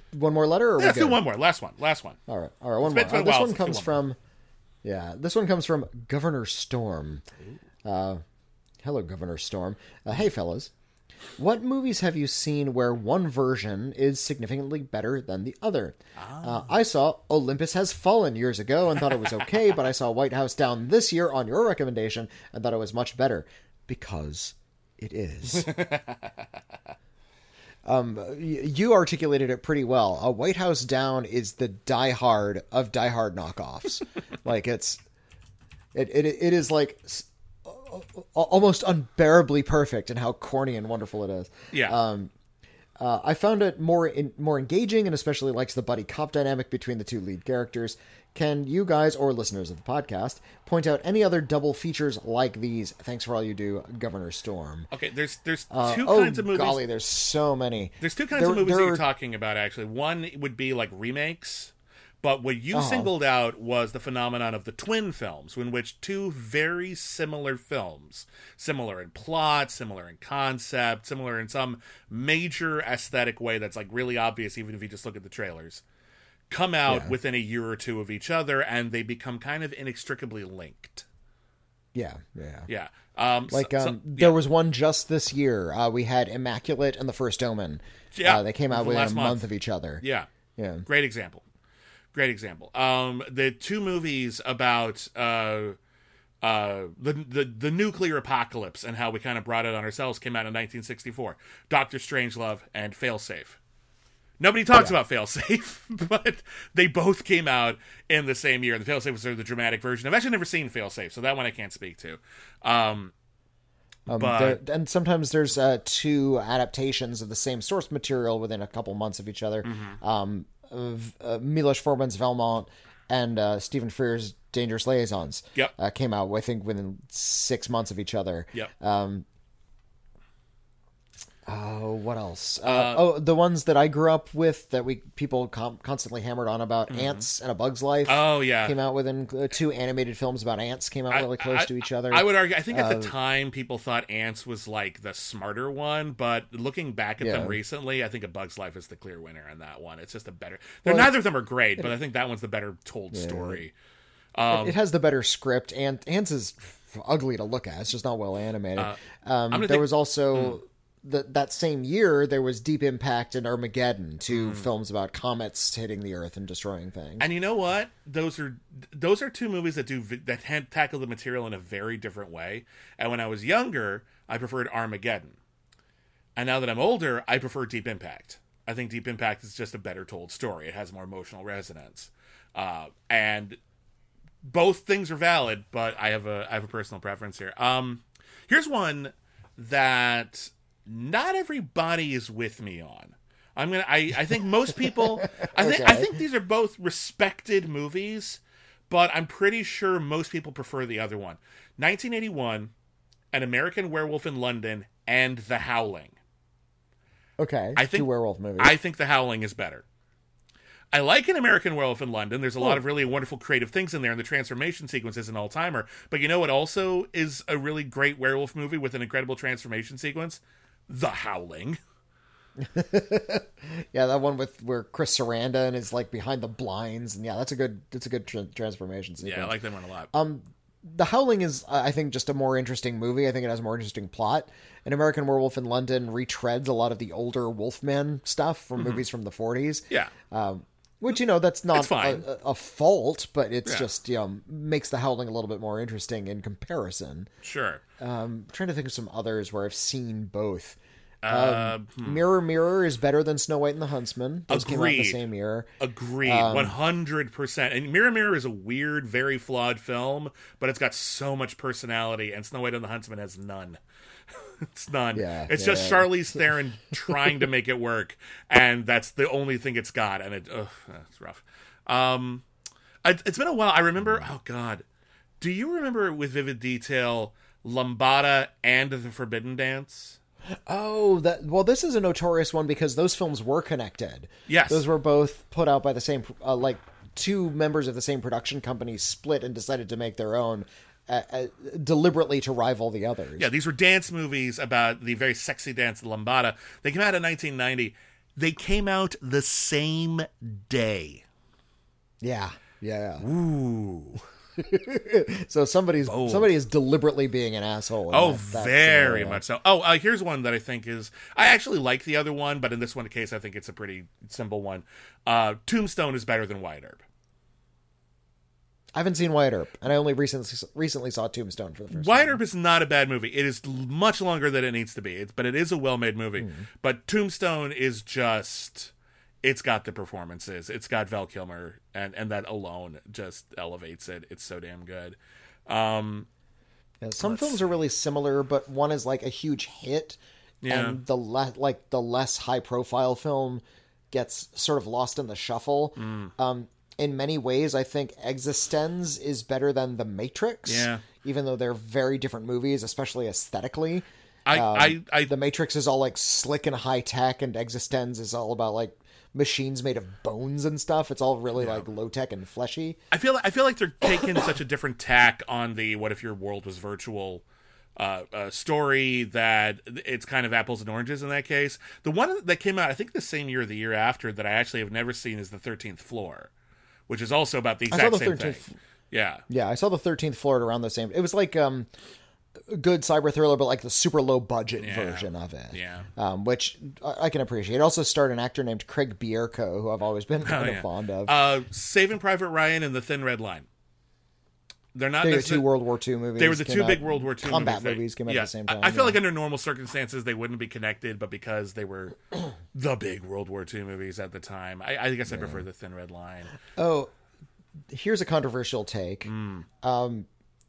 one more letter? Or are Yeah, we let's good? do one more. Last one. Last one. All right, all right, one It's more. been Uh, a this while one since comes we won from, yeah, this one comes from Governor Storm. Uh, hello, Governor Storm. Uh, hey, fellas. What movies have you seen where one version is significantly better than the other? Uh, I saw Olympus Has Fallen years ago and thought it was okay, but I saw White House Down this year on your recommendation and thought it was much better. Because it is. um, y- you articulated it pretty well. A White House Down is the Die Hard of Die Hard knockoffs. Like, it's... It, it, it is like... almost unbearably perfect in how corny and wonderful it is. Yeah. Um, uh, I found it more in, more engaging and especially likes the buddy cop dynamic between the two lead characters. Can you guys or listeners of the podcast point out any other double features like these? Thanks for all you do, Governor Storm. Okay, there's there's two Uh, oh, kinds of movies. golly, there's so many. There's two kinds There- of movies there that you're are- talking about, actually. One would be like remakes, but what you Uh-huh. singled out was the phenomenon of the twin films, in which two very similar films, similar in plot, similar in concept, similar in some major aesthetic way that's like really obvious, even if you just look at the trailers, come out Yeah. within a year or two of each other, and they become kind of inextricably linked. Yeah, yeah. Yeah. Um, Like, so- um, so- there yeah. was one just this year. Uh, we had Immaculate and The First Omen. Yeah, Uh, they came out the within a last month. month. of each other. Yeah. Yeah. Great example. Great example. Um, the two movies about uh, uh, the, the the nuclear apocalypse and how we kind of brought it on ourselves came out in nineteen sixty-four. Doctor Strangelove and Failsafe. Nobody talks Yeah. about Failsafe, but they both came out in the same year. The Failsafe was sort of the dramatic version. I've actually never seen Failsafe, so that one I can't speak to. Um, Um, But- there, and sometimes there's uh, two adaptations of the same source material within a couple months of each other. Mm-hmm. Um, of, uh, Milos Forman's Velmont and uh, Stephen Frears' Dangerous Liaisons Yep. uh, came out, I think, within six months of each other. Yep. Um, oh, what else? Uh, Uh, oh, the ones that I grew up with that we people com- constantly hammered on about, Ants and A Bug's Life. oh, yeah. Came out within uh, two animated films about ants. Came out really close I- to each other. I would argue. I think at Uh, the time people thought Ants was like the smarter one, but looking back at Yeah. them recently, I think A Bug's Life is the clear winner on that one. It's just a better. They're, Well, neither of them are great, but I think that one's the better told story. Um, it has the better script, and Ants is ugly to look at. It's just not well animated. Uh, um, gonna there think- was also the, that same year there was Deep Impact and Armageddon, two films about comets hitting the Earth and destroying things. and you know what? Those are those are two movies that do that ha- tackle the material in a very different way. And when I was younger, I preferred Armageddon. And now that I'm older, I prefer Deep Impact. I think Deep Impact is just a better told story. It has more emotional resonance, uh, and both things are valid. But I have a I have a personal preference here. Um, here's one that not everybody is with me on. I'm gonna. I, I think most people. I think. I Okay. think these are both respected movies, but I'm pretty sure most people prefer the other one. nineteen eighty-one, An American Werewolf in London, and The Howling. Okay, I think two werewolf movies. I think The Howling is better. I like An American Werewolf in London. There's a lot Oh. of really wonderful creative things in there, and the transformation sequence is an all-timer. But you know what also is a really great werewolf movie with an incredible transformation sequence? The Howling. yeah, that one with where Chris Sarandon is like behind the blinds, and yeah, that's a good. That's a good tra- transformation sequence. Yeah, I like that one a lot. Um, The Howling is, uh, I think, just a more interesting movie. I think it has a more interesting plot. An American Werewolf in London retreads a lot of the older Wolfman stuff from movies from the forties. yeah. Um, which, you know, that's not It's fine. a, a, a fault, but it's Yeah. just, you know, makes The Howling a little bit more interesting in comparison. Sure. Um, I'm trying to think of some others where I've seen both. Uh, Um, Mirror Mirror is better than Snow White and the Huntsman. Those came out the Agreed. same year. Agreed, Um, one hundred percent. And Mirror Mirror is a weird, very flawed film, but it's got so much personality, and Snow White and the Huntsman has none. It's none. Yeah, it's yeah, just yeah. Charlize Theron trying to make it work, and that's the only thing it's got, and it, ugh, it's rough. Um, it, it's been a while. I remember, oh God, do you remember with vivid detail Lambada and The Forbidden Dance? Oh, that well, this is a notorious one because those films were connected. Yes. Those were both put out by the same, uh, like two members of the same production company split and decided to make their own, uh, uh, deliberately to rival the others. Yeah, these were dance movies about the very sexy dance, the lambada. They came out in nineteen ninety. They came out the same day. Yeah. Yeah. yeah. Ooh. So somebody's Bold. somebody is deliberately being an asshole. in Oh, that- that very scenario. much so. Oh, uh, here's one that I think is... I actually like the other one, but in this one case, I think it's a pretty simple one. Uh, Tombstone is better than Wyatt Earp. I haven't seen Wyatt Earp, and I only recently recently saw Tombstone for the first Wyatt time. Earp is not a bad movie. It is l- much longer than it needs to be, it's, but it is a well-made movie. Mm-hmm. But Tombstone is just... It's got the performances. It's got Val Kilmer, and, and that alone just elevates it. It's so damn good. Um, Yeah, some Let's films are really similar, but one is like a huge hit, Yeah. and the le- like the less high profile film gets sort of lost in the shuffle. Mm. Um, in many ways, I think Existenz is better than The Matrix. Yeah. Even though they're very different movies, especially aesthetically. I, Um, I, I, The Matrix is all like slick and high tech, and Existenz is all about like machines made of bones and stuff. It's all really like low tech and fleshy. I feel I feel like they're taking such a different tack on the "what if your world was virtual" uh, uh, story that it's kind of apples and oranges in that case. The one that came out, I think, the same year or the year after, that I actually have never seen is The thirteenth Floor, which is also about the saw exact The same thirteenth thing. Yeah, Yeah, I saw the thirteenth floor at around the same. It was like um, a good cyber thriller, but like the super low budget Yeah. version of it. Yeah. um, which I, I can appreciate. It also starred an actor named Craig Bierko, who I've always been kind Oh, of yeah. fond of. Uh, Saving Private Ryan and The Thin Red Line. They're not they were necessar- two World War Two movies. They were the came two out- big World War Two combat movies. movies came out yeah. at the same time. I, I feel yeah. like under normal circumstances they wouldn't be connected, but because they were the big World War Two movies at the time, I, I guess I prefer The Thin Red Line. Oh, here's a controversial take. Hmm. Um,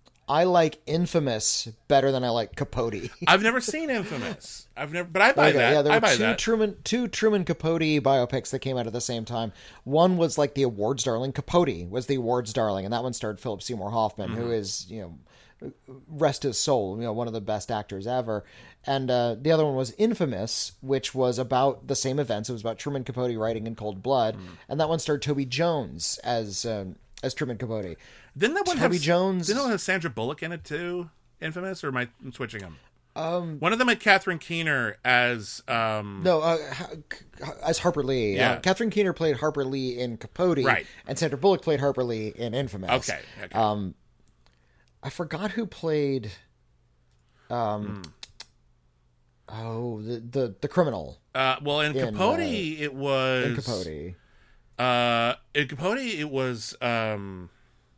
I like Infamous better than I like Capote. I've never seen Infamous. I've never, but I buy Okay, that. yeah, there I were buy two that. Truman two Truman Capote biopics that came out at the same time. One was like the awards darling. Capote was the awards darling, and that one starred Philip Seymour Hoffman, Mm-hmm. who is, you know, rest his soul, you know, one of the best actors ever. And uh, the other one was Infamous, which was about the same events. It was about Truman Capote writing in cold blood, Mm. and that one starred Toby Jones as um, as Truman Capote. Didn't that one Toby have Jones- Didn't that one have Sandra Bullock in it too? Infamous, or am I switching them? Um, one of them had Catherine Keener as um, No, uh, as Harper Lee. Yeah. Uh, Catherine Keener played Harper Lee in Capote, Right. and Sandra Bullock played Harper Lee in Infamous. okay. okay. Um, I forgot who played. Um, oh, the, the the criminal uh, well, in, in, Capote, uh, it was in Capote. Uh, in Capote, it was um,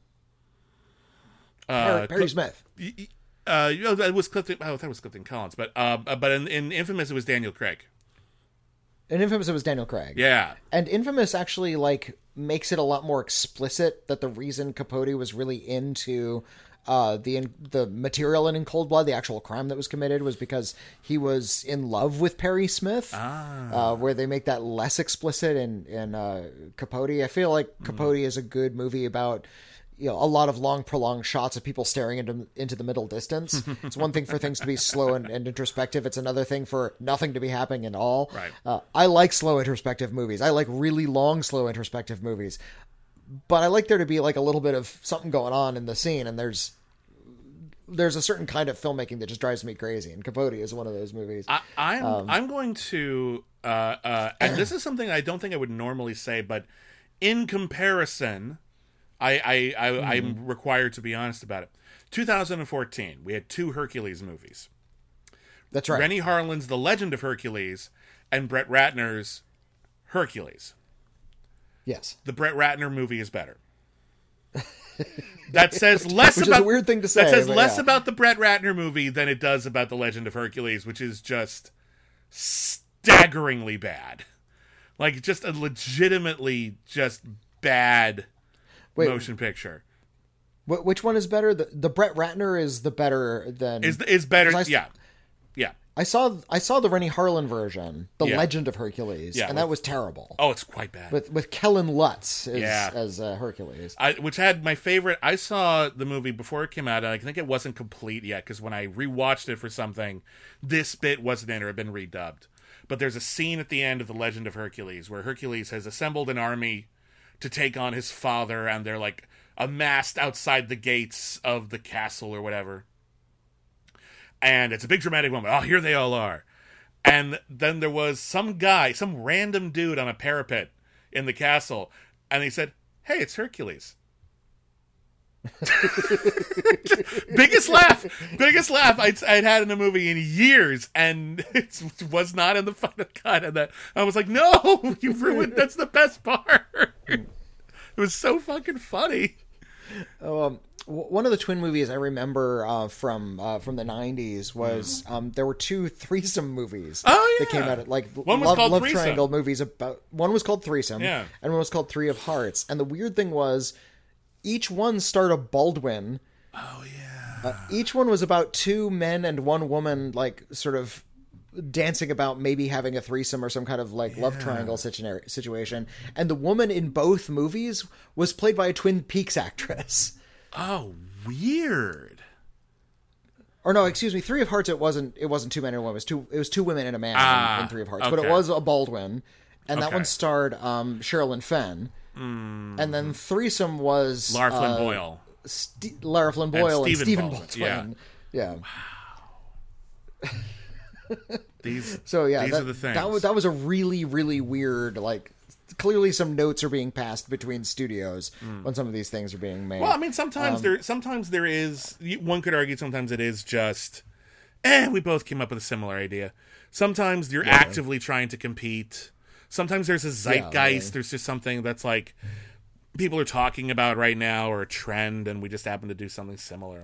uh, Perry, Perry Cl- Smith. y- y- uh, you know, that was Clifton. Oh, that was Clifton Collins, but uh, but in, in Infamous, it was Daniel Craig. In Infamous, it was Daniel Craig. Yeah, And Infamous actually like makes it a lot more explicit that the reason Capote was really into uh, the the material in In Cold Blood, the actual crime that was committed, was because he was in love with Perry Smith. Ah. Uh, where they make that less explicit in in uh, Capote. I feel like Capote is a good movie about, you know, a lot of long prolonged shots of people staring into into the middle distance. It's one thing for things to be slow and, and introspective. It's another thing for nothing to be happening at all. Right. Uh, I like slow introspective movies. I like really long slow introspective movies. But I like there to be like a little bit of something going on in the scene, and there's there's a certain kind of filmmaking that just drives me crazy, and Capote is one of those movies. I, I'm Um, I'm going to uh, uh, and this is something I don't think I would normally say, but in comparison, I, I, I Mm-hmm. I'm required to be honest about it. two thousand fourteen, we had two Hercules movies. That's right. Rennie Harlin's The Legend of Hercules and Brett Ratner's Hercules. Yes. The Brett Ratner movie is better. That says less Which is about a weird thing to say, That says but less yeah. about the Brett Ratner movie than it does about The Legend of Hercules, which is just staggeringly bad. Like just a legitimately just bad Wait, motion picture. Wh- which one is better? The, the Brett Ratner is the better than. Is is better? 'Cause I- Yeah, yeah. I saw I saw the Rennie Harlin version, The Yeah. Legend of Hercules, Yeah, and with- that was terrible. Oh, it's quite bad. With with Kellen Lutz as, Yeah. as uh, Hercules. I, which had my favorite. I saw the movie before it came out, and I think it wasn't complete yet because when I rewatched it for something, this bit wasn't in or had been redubbed. But there's a scene at the end of The Legend of Hercules where Hercules has assembled an army to take on his father, and they're like amassed outside the gates of the castle or whatever. And it's a big dramatic moment. Oh, here they all are. And then there was some guy, some random dude on a parapet in the castle, and he said, "Hey, it's Hercules." biggest laugh, biggest laugh I'd, I'd had in a movie in years, and it was not in the final cut. And that I was like, "No, you ruined. That's the best part." It was so fucking funny. Um, one of the twin movies I remember uh, from uh, from the nineties was um, there were two threesome movies. Oh yeah, that came out at like one was love, called love Threesome. Triangle movies. About one was called Threesome, yeah, and one was called Three of Hearts. And the weird thing was, each one starred a Baldwin. Oh yeah. Uh, each one was about two men and one woman, like sort of dancing about maybe having a threesome or some kind of like yeah. love triangle situ- situation. And the woman in both movies was played by a Twin Peaks actress. Oh, weird. Or no, excuse me, Three of Hearts. It wasn't. It wasn't two men and a woman. It was two. It was two women and a man ah, in, in Three of Hearts. okay. But it was a Baldwin, and okay. that one starred um, Sherilyn Fenn. Mm. And then Threesome was Lara Flynn uh, Boyle, St- Lara Flynn Boyle, and, and Stephen Baldwin. Baldwin. Yeah. yeah. Wow. these. So yeah, these that, are the things. That was that was a really really weird. Like, clearly some notes are being passed between studios mm. when some of these things are being made. Well, I mean, sometimes um, there. Sometimes there is. One could argue. Sometimes it is just. Eh, we both came up with a similar idea. Sometimes you're yeah. actively trying to compete. Sometimes there's a zeitgeist. Yeah, yeah. There's just something that's like people are talking about right now, or a trend, and we just happen to do something similar.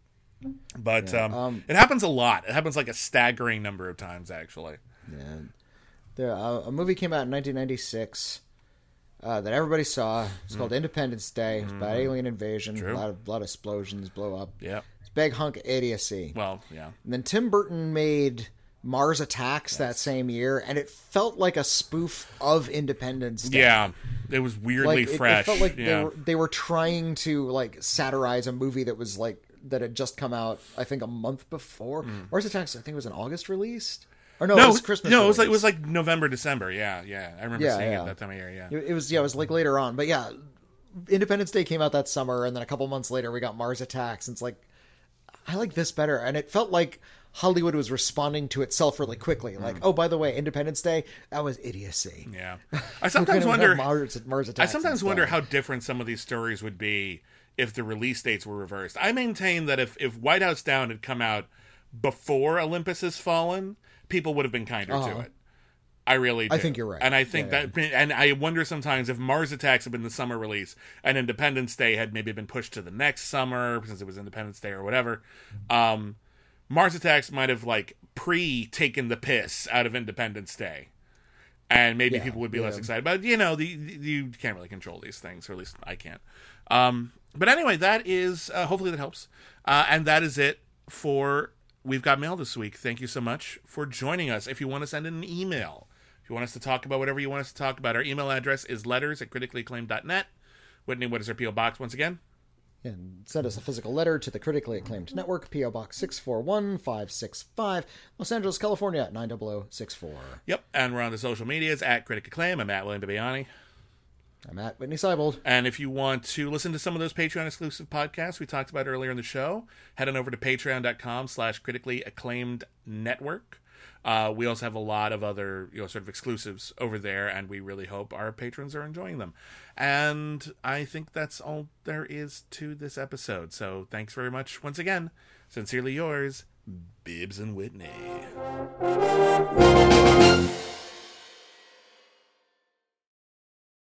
But yeah, um, um, it happens a lot. It happens like a staggering number of times, actually. Yeah, there, uh, a movie came out in nineteen ninety-six uh, that everybody saw. It's mm. called Independence Day. It's about mm. alien invasion. True. A lot of, lot of explosions, blow up. Yeah, it's big hunk of idiocy. Well, yeah. And then Tim Burton made Mars Attacks yes. that same year, and it felt like a spoof of Independence Day. Yeah, it was weirdly like, it, fresh. It felt like yeah. they were they were trying to like satirize a movie that was like that had just come out, I think, a month before. Mm. Mars Attacks, I think, was an August release. Or no, no, it was Christmas. No, release. it was like it was like November, December. Yeah, yeah, I remember yeah, seeing yeah. it that time of year. Yeah, it, it was. Yeah, it was like later on, but yeah, Independence Day came out that summer, and then a couple months later, we got Mars Attacks, and it's like, I like this better, and it felt like Hollywood was responding to itself really quickly. Like, mm. oh, by the way, Independence Day, that was idiocy. Yeah, I sometimes wonder. Mars, Mars Attacks I sometimes wonder how different some of these stories would be if the release dates were reversed. I maintain that if if White House Down had come out before Olympus Has Fallen, people would have been kinder uh-huh. to it. I really do. I think you're right. And I think yeah, that, yeah. and I wonder sometimes if Mars Attacks had been the summer release and Independence Day had maybe been pushed to the next summer since it was Independence Day or whatever, um, Mars Attacks might have like pre-taken the piss out of Independence Day. And maybe yeah, people would be yeah. less excited. But, you know, the, the, you can't really control these things, or at least I can't. Um, but anyway, that is, uh, hopefully that helps. Uh, and that is it for We've Got Mail this week. Thank you so much for joining us. If you want to send in an email, if you want us to talk about whatever you want us to talk about, our email address is letters at critically acclaimed dot net. Whitney, what is our P O box once again? And send us a physical letter to the Critically Acclaimed Network, P O Box six four one five six five, Los Angeles, California, nine zero zero six four. Yep, and we're on the social medias at Critic Acclaim. I'm at William Bibiani. I'm at Whitney Seibold. And if you want to listen to some of those Patreon-exclusive podcasts we talked about earlier in the show, head on over to patreon.com slash critically acclaimed network. Uh, we also have a lot of other, you know, sort of exclusives over there, and we really hope our patrons are enjoying them. And I think that's all there is to this episode. So thanks very much once again. Sincerely yours, Bibbs and Whitney.